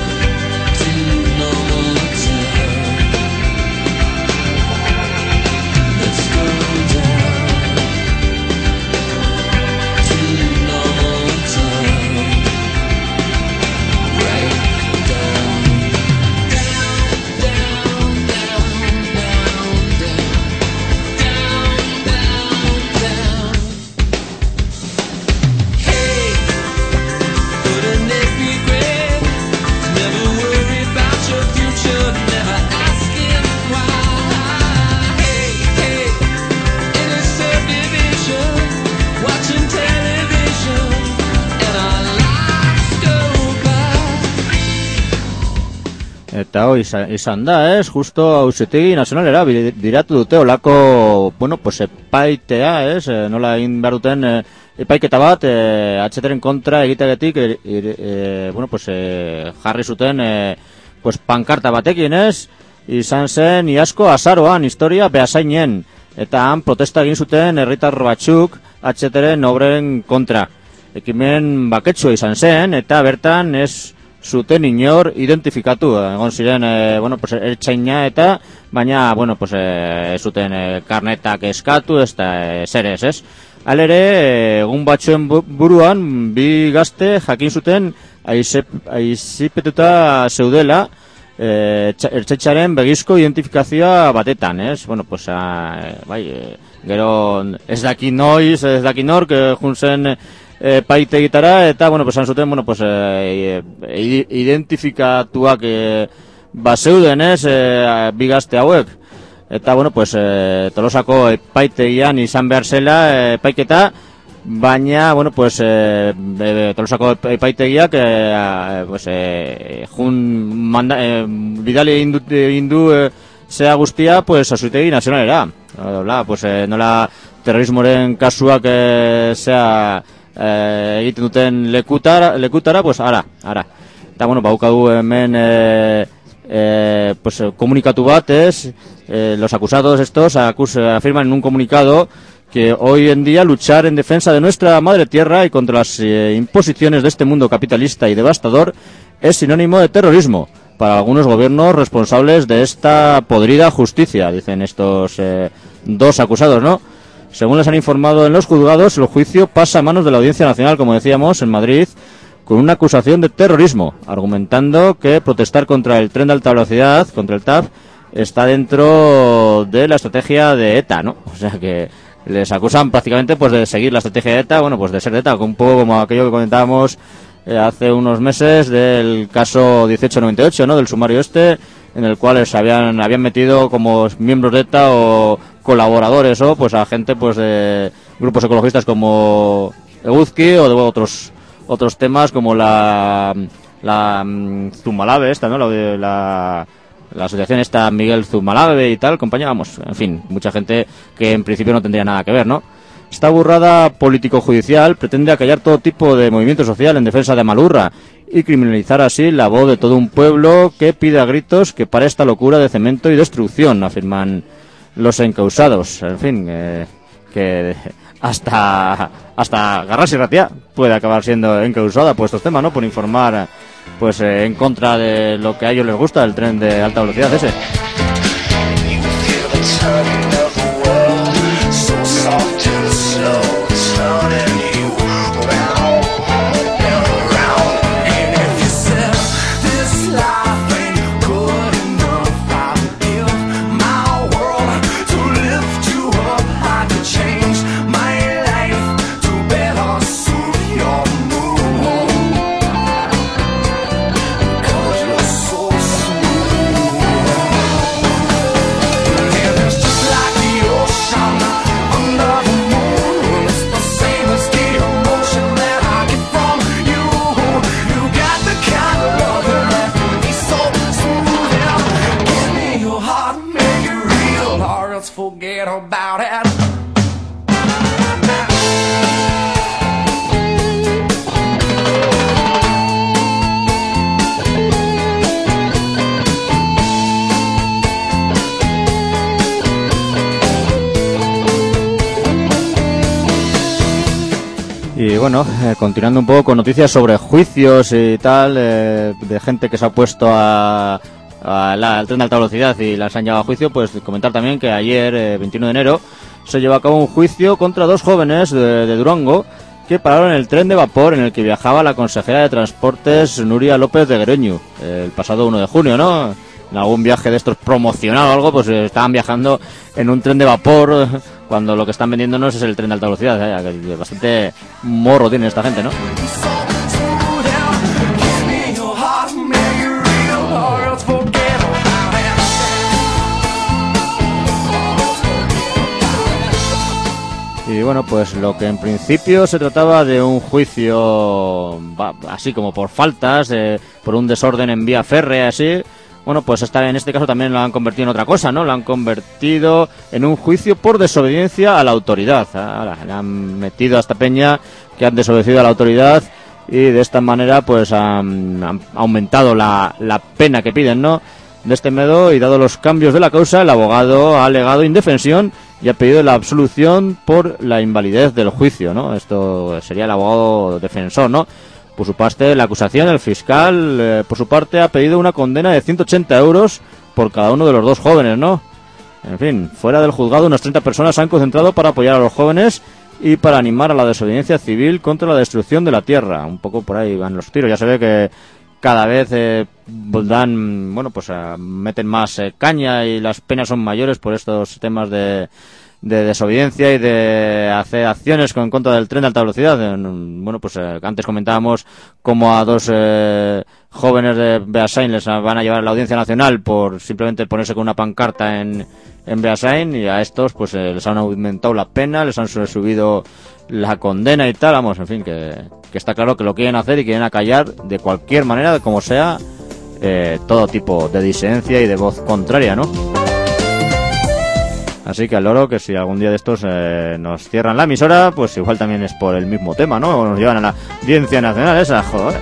S2: Eta hoi izan da, ez, justo Auzitegi Nazionalera biratu dute olako, bueno, pues epaitea, ez, nola egin behar duten e, epaiketa bat, e, atxeteren kontra egitegetik, e, e, bueno, pues e, jarri zuten, e, pues pankarta batekin, ez, izan zen iazko azaroan historia Beasainen, eta han protesta egin zuten herritar batzuk atxeteren obren kontra. Ekimen baketsua izan zen, eta bertan ez zuten inor identifikatu, egon ziren, e, bueno, pues ertzaina eta, baina, bueno, pues e, zuten e, karnetak eskatu, ez da e, zer ez, ez? Halere, egun batzuen buruan, bi gazte jakin zuten aizipetuta zeudela, e, ertzaintzaren begizko identifikazioa batetan, ez? Bueno, pues, a, bai, e, gero ez daki noiz, ez daki nork, e, juntzen E, paite gitara, eta, bueno, pues, zuten, bueno, pues, e, e, identifikatuak e, baseuden, ez, e, bigazte hauek. Eta, bueno, pues, e, Tolosako epaitegian izan behar zela e, epaiketa, baina, bueno, pues, e, e, Tolosako epaitegiak, e, pues, e, jun manda, e, bidali indu, indu e, zea guztia, pues, Auzitegi Nazionalera. Hola, pues, e, nola terrorismoren kasuak e, zea Eh, egiten duten lekutara, lekutara, pues ara, ara. Eta, bueno, baukadu hemen eh, eh, pues, komunikatu bat, ez, eh, los acusados estos acus, afirman en un comunicado que hoy en día luchar en defensa de nuestra madre tierra y contra las eh, imposiciones de este mundo capitalista y devastador es sinónimo de terrorismo para algunos gobiernos responsables de esta podrida justicia, dicen estos eh, dos acusados, ¿no? Según les han informado en los juzgados, el juicio pasa a manos de la Audiencia Nacional, como decíamos, en Madrid, con una acusación de terrorismo, argumentando que protestar contra el tren de alta velocidad, contra el T A V, está dentro de la estrategia de ETA, ¿no? O sea que les acusan prácticamente pues de seguir la estrategia de ETA, bueno, pues de ser de ETA, un poco como aquello que comentábamos eh, hace unos meses del caso dieciocho noventa y ocho, ¿no? Del sumario este, en el cual se habían habían metido como miembros de ETA o colaboradores o pues a gente pues de grupos ecologistas como Eguzki o de otros otros temas como la la Zumalave esta, ¿no? La de la la asociación esta Miguel Zumalave y tal, compañía, vamos, en fin, mucha gente que en principio no tendría nada que ver, ¿no? Esta burrada político-judicial pretende acallar todo tipo de movimiento social en defensa de Malurra y criminalizar así la voz de todo un pueblo que pide a gritos que pare esta locura de cemento y destrucción, afirman los encausados. En fin, eh, que hasta hasta Garrasi Ratia puede acabar siendo encausada por estos temas, ¿no? Por informar pues eh, en contra de lo que a ellos les gusta, el tren de alta velocidad ese.
S1: about it.
S2: Y bueno, eh, continuando un poco con noticias sobre juicios y tal, eh, de gente que se ha puesto a, a la, al tren de alta velocidad y las han llevado a juicio, pues comentar también que ayer, eh, veintiuno de enero, se llevó a cabo un juicio contra dos jóvenes de, de Durango que pararon el tren de vapor en el que viajaba la consejera de Transportes Nuria López de Gereñu, eh, el pasado uno de junio, ¿no? En algún viaje de estos promocional o algo, pues eh, estaban viajando en un tren de vapor cuando lo que están vendiéndonos es el tren de alta velocidad, ¿eh? Que bastante morro tiene esta gente, ¿no? Y bueno, pues lo que en principio se trataba de un juicio va, así como por faltas, eh, por un desorden en vía férrea, así. Bueno, pues esta, en este caso también lo han convertido en otra cosa, ¿no? Lo han convertido en un juicio por desobediencia a la autoridad. Ahora, le han metido a esta peña que han desobedecido a la autoridad y de esta manera pues han, han aumentado la, la pena que piden, ¿no? De este modo, y dado los cambios de la causa, el abogado ha alegado indefensión y ha pedido la absolución por la invalidez del juicio, ¿no? Esto sería el abogado defensor, ¿no? Por su parte, la acusación, el fiscal, eh, por su parte, ha pedido una condena de ciento ochenta euros por cada uno de los dos jóvenes, ¿no? En fin, fuera del juzgado, unas treinta personas se han concentrado para apoyar a los jóvenes y para animar a la desobediencia civil contra la destrucción de la tierra. Un poco por ahí van los tiros. Ya se ve que cada vez eh, dan, bueno, pues eh, meten más eh, caña y las penas son mayores por estos temas de... de desobediencia y de hacer acciones en contra del tren de alta velocidad. Bueno, pues eh, antes comentábamos cómo a dos eh, jóvenes de Beasain les van a llevar a la Audiencia Nacional por simplemente ponerse con una pancarta en, en Beasain, y a estos pues eh, les han aumentado la pena, les han subido la condena y tal. Vamos, en fin, que, que está claro que lo quieren hacer y quieren acallar de cualquier manera, de como sea, eh, todo tipo de disidencia y de voz contraria, ¿no? Así que al loro, que si algún día de estos eh, nos cierran la emisora, pues igual también es por el mismo tema, ¿no? O nos llevan a la Audiencia Nacional esa, joder.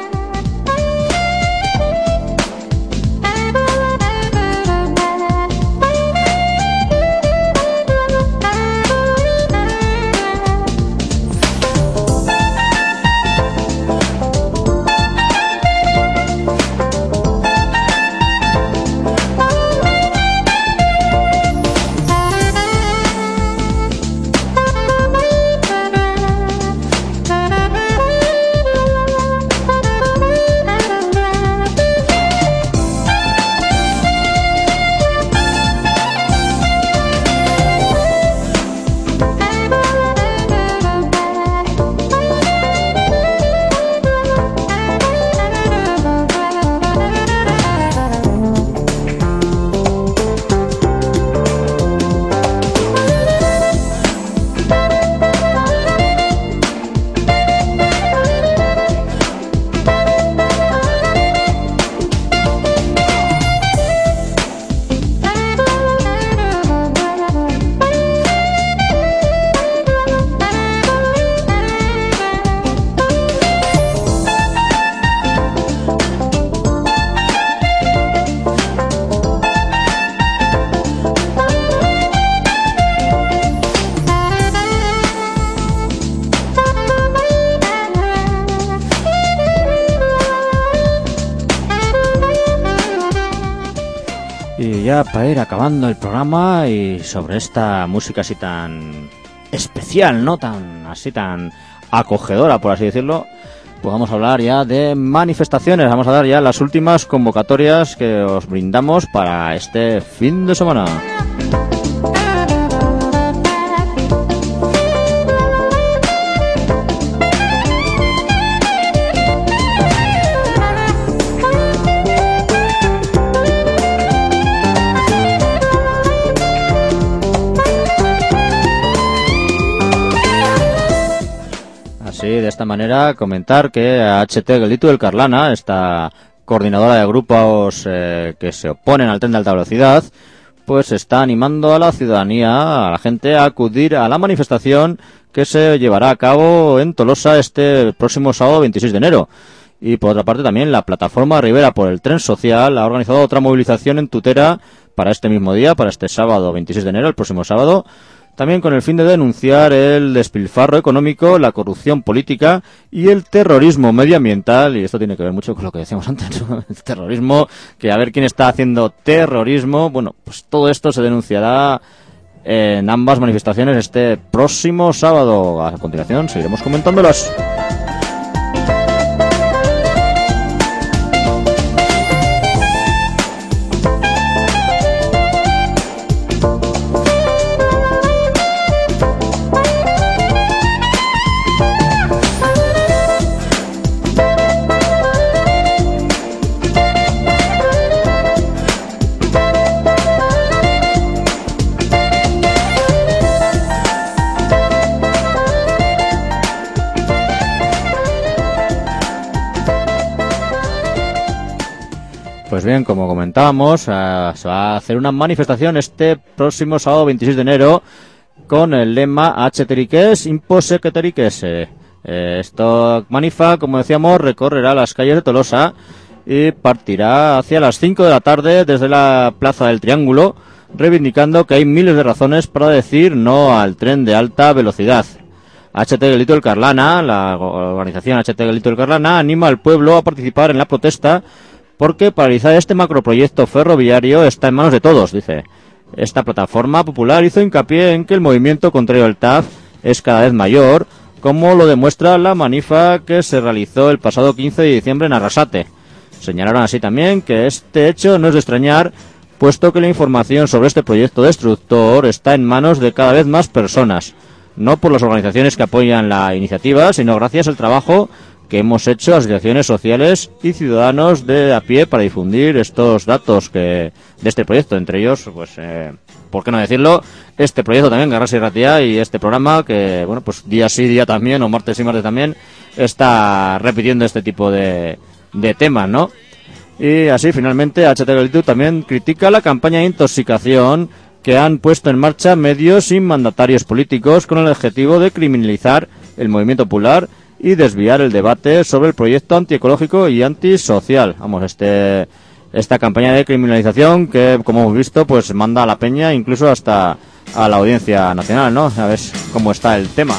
S2: Y ya para ir acabando el programa, y sobre esta música así tan especial, ¿no? Tan así tan acogedora, por así decirlo, pues vamos a hablar ya de manifestaciones. Vamos a dar ya las últimas convocatorias que os brindamos para este fin de semana. Sí, de esta manera comentar que H T Gelditu del Carlana, esta coordinadora de grupos eh, que se oponen al tren de alta velocidad, pues está animando a la ciudadanía, a la gente, a acudir a la manifestación que se llevará a cabo en Tolosa este próximo sábado veintiséis de enero. Y por otra parte también la plataforma Rivera por el Tren Social ha organizado otra movilización en Tutera para este mismo día, para este sábado veintiséis de enero, el próximo sábado, también con el fin de denunciar el despilfarro económico, la corrupción política y el terrorismo medioambiental. Y esto tiene que ver mucho con lo que decíamos antes, ¿no? El terrorismo, que a ver quién está haciendo terrorismo. Bueno, pues todo esto se denunciará en ambas manifestaciones este próximo sábado. A continuación seguiremos comentándolas. Pues bien, como comentábamos, uh, se va a hacer una manifestación este próximo sábado veintiséis de enero con el lema H-Teriques, Impose que Teriques. Eh, esto manifa, como decíamos, recorrerá las calles de Tolosa y partirá hacia las cinco de la tarde desde la Plaza del Triángulo, reivindicando que hay miles de razones para decir no al tren de alta velocidad. H T Gelito del Carlana, la organización H T Gelito del Carlana, anima al pueblo a participar en la protesta porque paralizar este macroproyecto ferroviario está en manos de todos, dice. Esta plataforma popular hizo hincapié en que el movimiento contrario al T A F es cada vez mayor, como lo demuestra la manifa que se realizó el pasado quince de diciembre en Arrasate. Señalaron así también que este hecho no es de extrañar, puesto que la información sobre este proyecto destructor está en manos de cada vez más personas, no por las organizaciones que apoyan la iniciativa, sino gracias al trabajo que hemos hecho asociaciones sociales y ciudadanos de a pie para difundir estos datos que de este proyecto, entre ellos, pues, eh, ¿por qué no decirlo? Este proyecto también, Garrasi Ratia, y este programa que, bueno, pues día sí, día también, o martes y martes también, está repitiendo este tipo de, de temas, ¿no? Y así, finalmente, H T Galitu también critica la campaña de intoxicación que han puesto en marcha medios y mandatarios políticos con el objetivo de criminalizar el movimiento popular y desviar el debate sobre el proyecto antiecológico y antisocial. Vamos, este esta campaña de criminalización que, como hemos visto, pues manda a la peña incluso hasta a la Audiencia Nacional, ¿no? A ver cómo está el tema.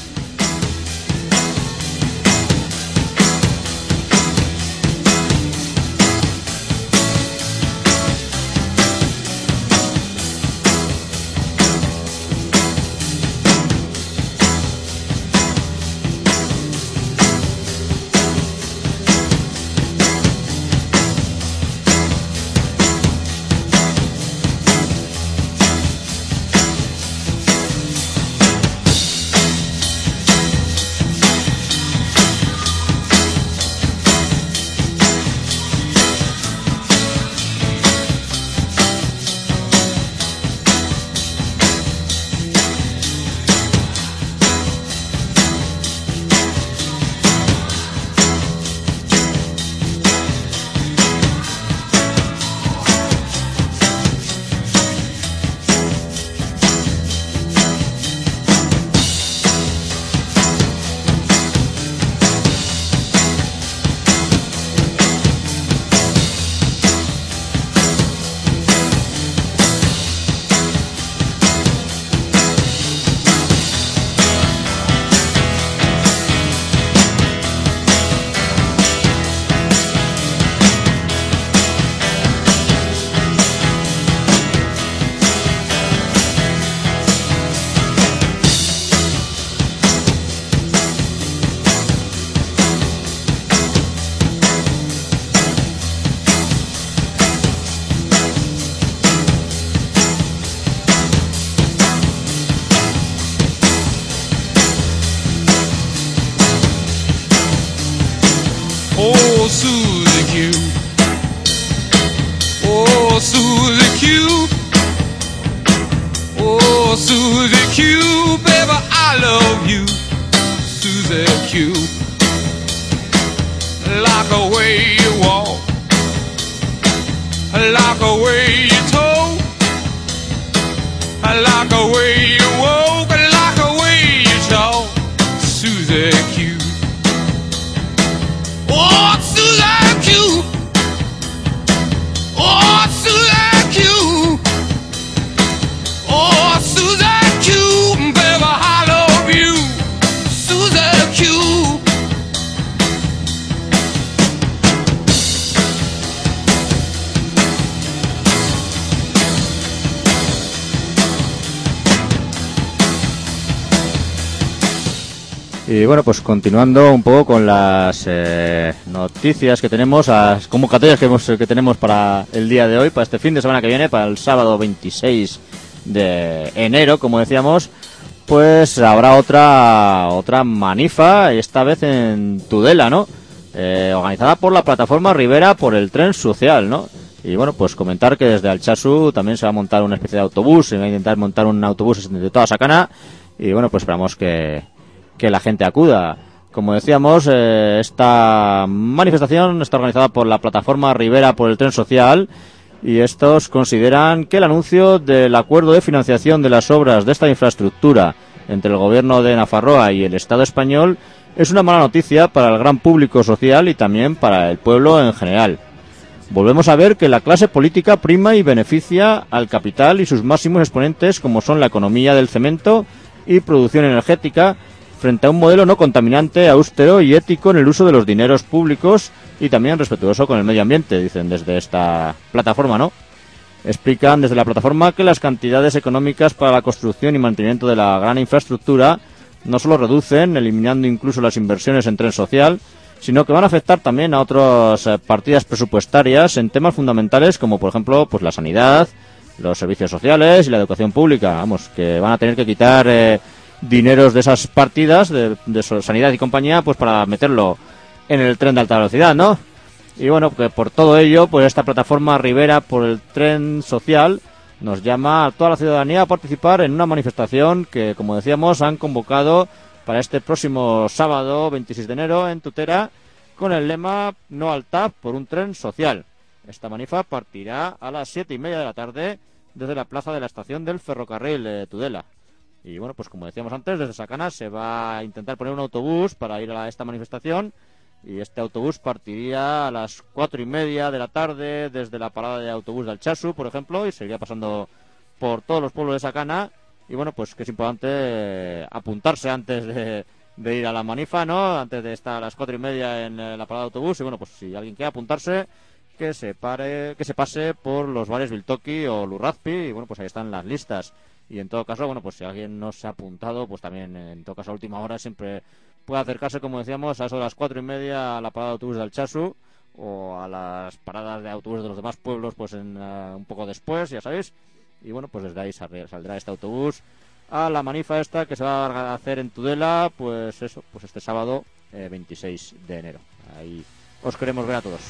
S6: Oh, Susie Q. Oh, Susie Q. Oh, Susie Q. Baby, I love you, Susie Q. Like the way you walk, like the way you talk, I like the way you walk, I like the way you talk, Susie Q. Oh, Susie Q. Oh, Susie Q. Oh, Susie Q. Baby, I love you, Susie Q.
S2: Y bueno, pues continuando un poco con las eh, noticias que tenemos, las convocatorias que, hemos, que tenemos para el día de hoy, para este fin de semana que viene, para el sábado veintiséis de enero, como decíamos, pues habrá otra otra manifa, esta vez en Tudela, ¿no? Eh, organizada por la plataforma Rivera por el tren social, ¿no? Y bueno, pues comentar que desde Altsasu también se va a montar una especie de autobús, se va a intentar montar un autobús de toda Sacana, y bueno, pues esperamos que... que la gente acuda. Como decíamos, eh, esta manifestación está organizada por la plataforma Rivera por el tren social y estos consideran que el anuncio del acuerdo de financiación de las obras de esta infraestructura entre el gobierno de Nafarroa y el Estado español es una mala noticia para el gran público social y también para el pueblo en general. Volvemos a ver que la clase política prima y beneficia al capital y sus máximos exponentes como son la economía del cemento y producción energética frente a un modelo no contaminante, austero y ético en el uso de los dineros públicos y también respetuoso con el medio ambiente, dicen desde esta plataforma, ¿no? Explican desde la plataforma que las cantidades económicas para la construcción y mantenimiento de la gran infraestructura no solo reducen, eliminando incluso las inversiones en tren social, sino que van a afectar también a otras eh, partidas presupuestarias en temas fundamentales como, por ejemplo, pues la sanidad, los servicios sociales y la educación pública. Vamos, que van a tener que quitar... Eh, dineros de esas partidas de, de sanidad y compañía pues para meterlo en el tren de alta velocidad, ¿no? Y bueno, que por todo ello pues esta plataforma Rivera por el tren social nos llama a toda la ciudadanía a participar en una manifestación que, como decíamos, han convocado para este próximo sábado veintiséis de enero en Tutera con el lema No al T A F por un tren social. Esta manifa partirá a las siete y media de la tarde desde la plaza de la estación del ferrocarril de Tudela. Y bueno, pues como decíamos antes, desde Sacana se va a intentar poner un autobús para ir a esta manifestación y este autobús partiría a las cuatro y media de la tarde desde la parada de autobús de Altsasu, por ejemplo, y seguiría pasando por todos los pueblos de Sacana. Y bueno, pues que es importante eh, apuntarse antes de, de ir a la manifa, ¿no? Antes de estar a las cuatro y media en eh, la parada de autobús. Y bueno, pues si alguien quiere apuntarse, que se pare, que se pase por los bares Biltoki o Lurrazpi, y bueno, pues ahí están las listas. Y en todo caso, bueno, pues si alguien no se ha apuntado, pues también en todo caso a última hora siempre puede acercarse, como decíamos, a eso de las cuatro y media a la parada de autobús de Altsasu o a las paradas de autobús de los demás pueblos, pues en uh, un poco después, ya sabéis. Y bueno, pues desde ahí saldrá este autobús a la manifa esta que se va a hacer en Tudela, pues eso, pues este sábado eh, veintiséis de enero. Ahí os queremos ver a todos.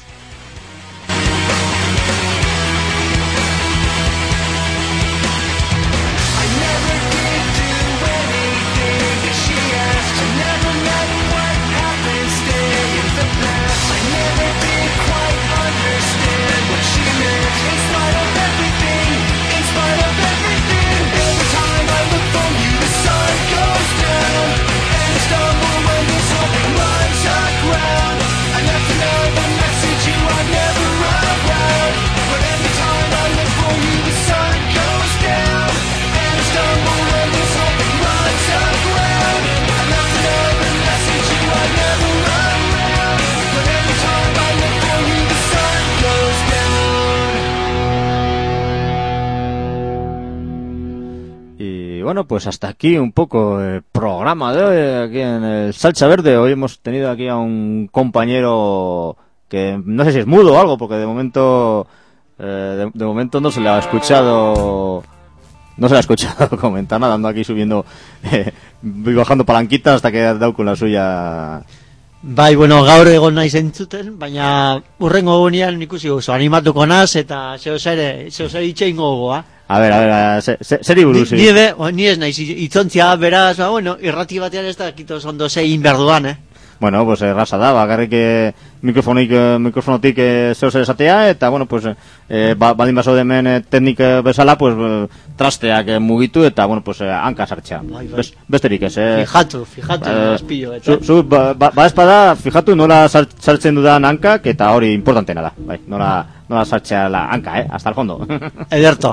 S2: Bueno, pues hasta aquí un poco el programa de hoy aquí en el Salsa Verde. Hoy hemos tenido aquí a un compañero que no sé si es mudo o algo, porque de momento eh, de, de momento no se le ha escuchado no se le ha escuchado comentar nada, ando aquí subiendo eh, bajando palanquitas hasta que ha dado con la suya.
S7: Bai, bueno, gaur egon naiz entzuten, baina urrengo egunean ikusi oso animatuko naz eta zeo zer zeo zer itxeingo gogoa.
S2: A ver, a ver, seri buruz.
S7: Ni, ni, ni ez naiz itzontzia, beraz, ba, bueno, irrati batean ez da, kito zondo zein behar duan, eh?
S2: Bueno, pues erraza da, bakarrik eh, mikrofonik, eh, mikrofonotik eh, zeo zer esatea, eta, bueno, pues, eh, ba, baldin basaude hemen eh, teknik eh, bezala, pues, eh, trasteak eh, mugitu, eta, bueno, pues, eh, hanka sartxea.
S7: Bai, bai.
S2: Bes, besterik ez, eh?
S7: Fijatu, fijatu,
S2: Eh,
S7: espillo, eta.
S2: Zu, zu ba, ba, ba espada, fijatu nola sar- sartzen dudan hankak, eta hori importantena da, bai, nola, nola sartzea la hanka, eh, hasta el fondo.
S7: Ederto.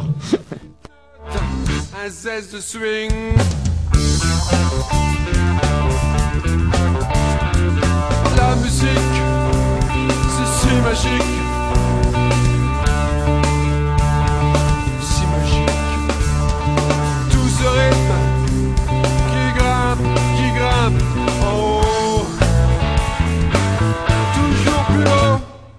S6: and says to swing. La musique, c'est si magique, si magique. Tout ce rythme qui grimpe, qui grimpe en haut, toujours plus haut.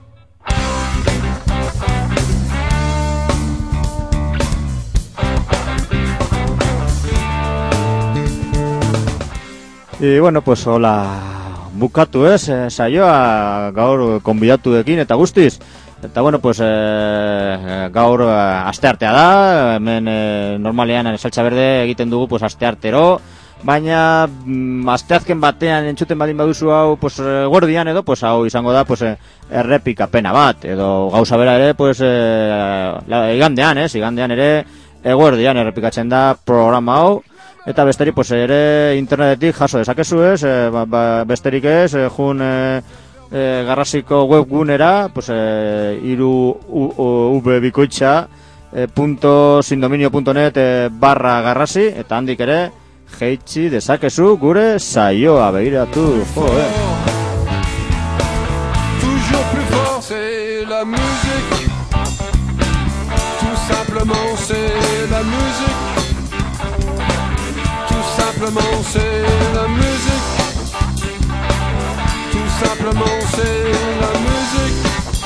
S2: Y bueno, pues hola, bukatu ez, eh, saioa gaur konbidatuekin eta guztiz. Eta bueno, pues eh, gaur eh, asteartea da, hemen eh, normalean saltza berde egiten dugu pues asteartero, baina mm, asteazken batean entzuten badin baduzu hau pues eh, guardian edo, pues hau izango da pues eh, errepikapena bat, edo gauza bera ere pues eh, la, igandean, ez, igandean ere eguerdian errepikatzen da programa hau. Eta besterik, pues, ere internetetik jaso dezakezu ez, e, ba, ba, besterik ez, e, jun e, e, garrasiko webgunera, pues, e, iru v bikoitza e, punto sindominio punto net e, barra garrasi, eta handik ere jeitsi dezakezu gure saioa begiratu, jo, eh.
S6: Toujours plus fort, c'est la musique. Tout simplement, c'est la musique. Tout simplement, c'est la musique. Tout simplement, c'est la musique.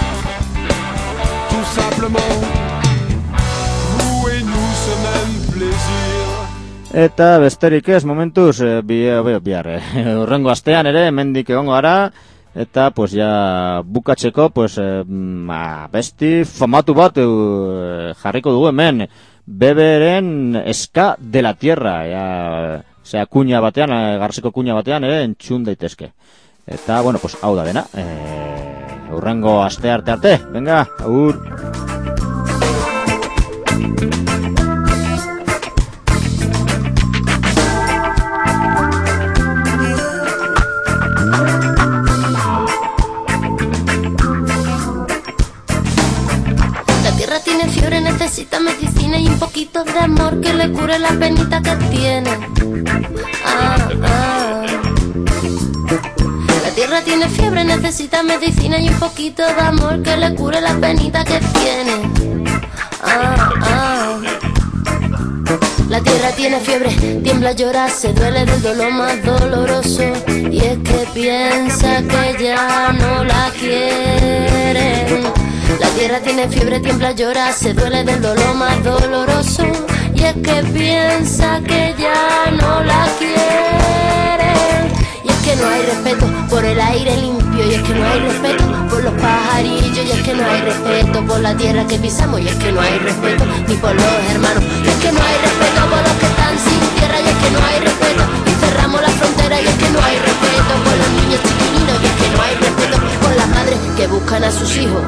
S6: Tout simplement, vous et nous ce même plaisir.
S2: Eta besterik ez momentuz e, bi, bi, bihar eh, urrengo astean ere hemendik egongo gara. Eta pues ja bukatzeko pues eh, ma, besti famatu bat eh, jarriko dugu hemen Beberen Ska de la Tierra, ja, osea kuña batean, eh, garrasiko kuña batean ere entzun daitezke. Eta bueno, pues hau da dena. Eh, urrengo aste arte arte. Venga, agur.
S8: Tiene fiebre, necesita medicina y un poquito de amor que le cure la penita que tiene. Ah, ah. La tierra tiene fiebre, necesita medicina y un poquito de amor que le cure la penita que tiene. Ah, ah. La tierra tiene fiebre, tiembla, llora, se duele del dolor más doloroso. Y es que piensa que ya no la quieren. La tierra tiene fiebre, tiembla, llora, se duele del dolor más doloroso. Y es que piensa que ya no la quieren. Y es que no hay respeto por el aire limpio. Y es que no hay respeto por los pajarillos. Y es que no hay respeto por la tierra que pisamos. Y es que no hay respeto ni por los hermanos. Y es que no hay respeto por los que están sin tierra. Y es que no hay respeto y cerramos la frontera. Y es que no hay respeto por los niños chiquilinos. Y es que no hay respeto por las madres que buscan a sus hijos.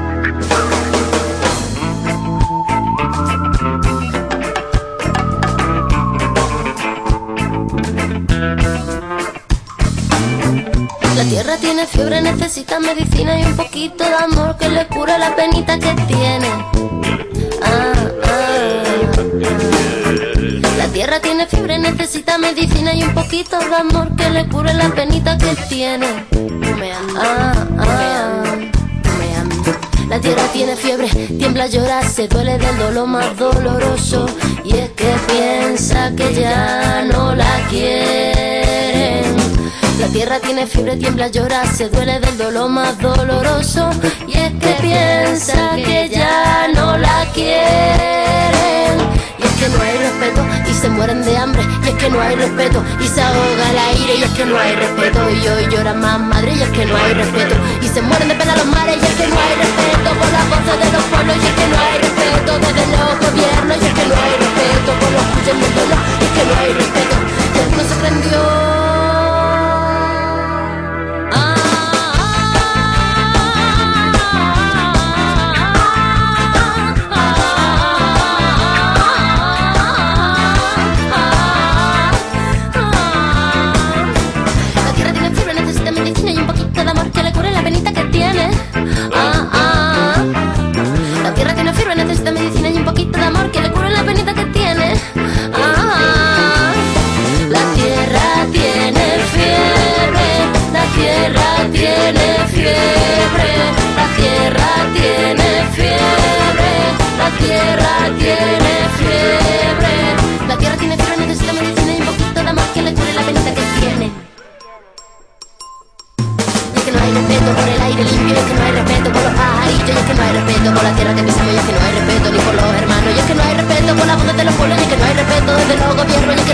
S8: La tierra tiene fiebre, necesita medicina y un poquito de amor que le cure la penita que tiene. Ah, ah. La tierra tiene fiebre, necesita medicina y un poquito de amor que le cure la penita que tiene. Ah, ah. La tierra tiene fiebre, tiembla, llora, se duele del dolor más doloroso. Y es que piensa que ya no la quieren. La tierra tiene fiebre, tiembla, llora, se duele del dolor más doloroso. Y es que piensa que ya no la quieren. Y es que no hay respeto y se mueren de hambre. Y es que no hay respeto y se ahoga el aire. Y es que no hay respeto y hoy llora más madre. Y es que no hay respeto y se mueren de pena los mares. Y es que no hay respeto por las voces de los pueblos. Y es que no hay respeto desde los gobiernos. Y es que no hay respeto por los cuyos del dolor. Y es que no hay respeto y el mundo se prendió. amarillo. Y es que no hay respeto por la tierra que pisamos. Y es que no hay respeto ni por los hermanos. Y es que no hay respeto por la voz de los pueblos. Y es que no hay respeto desde los gobiernos. Y es que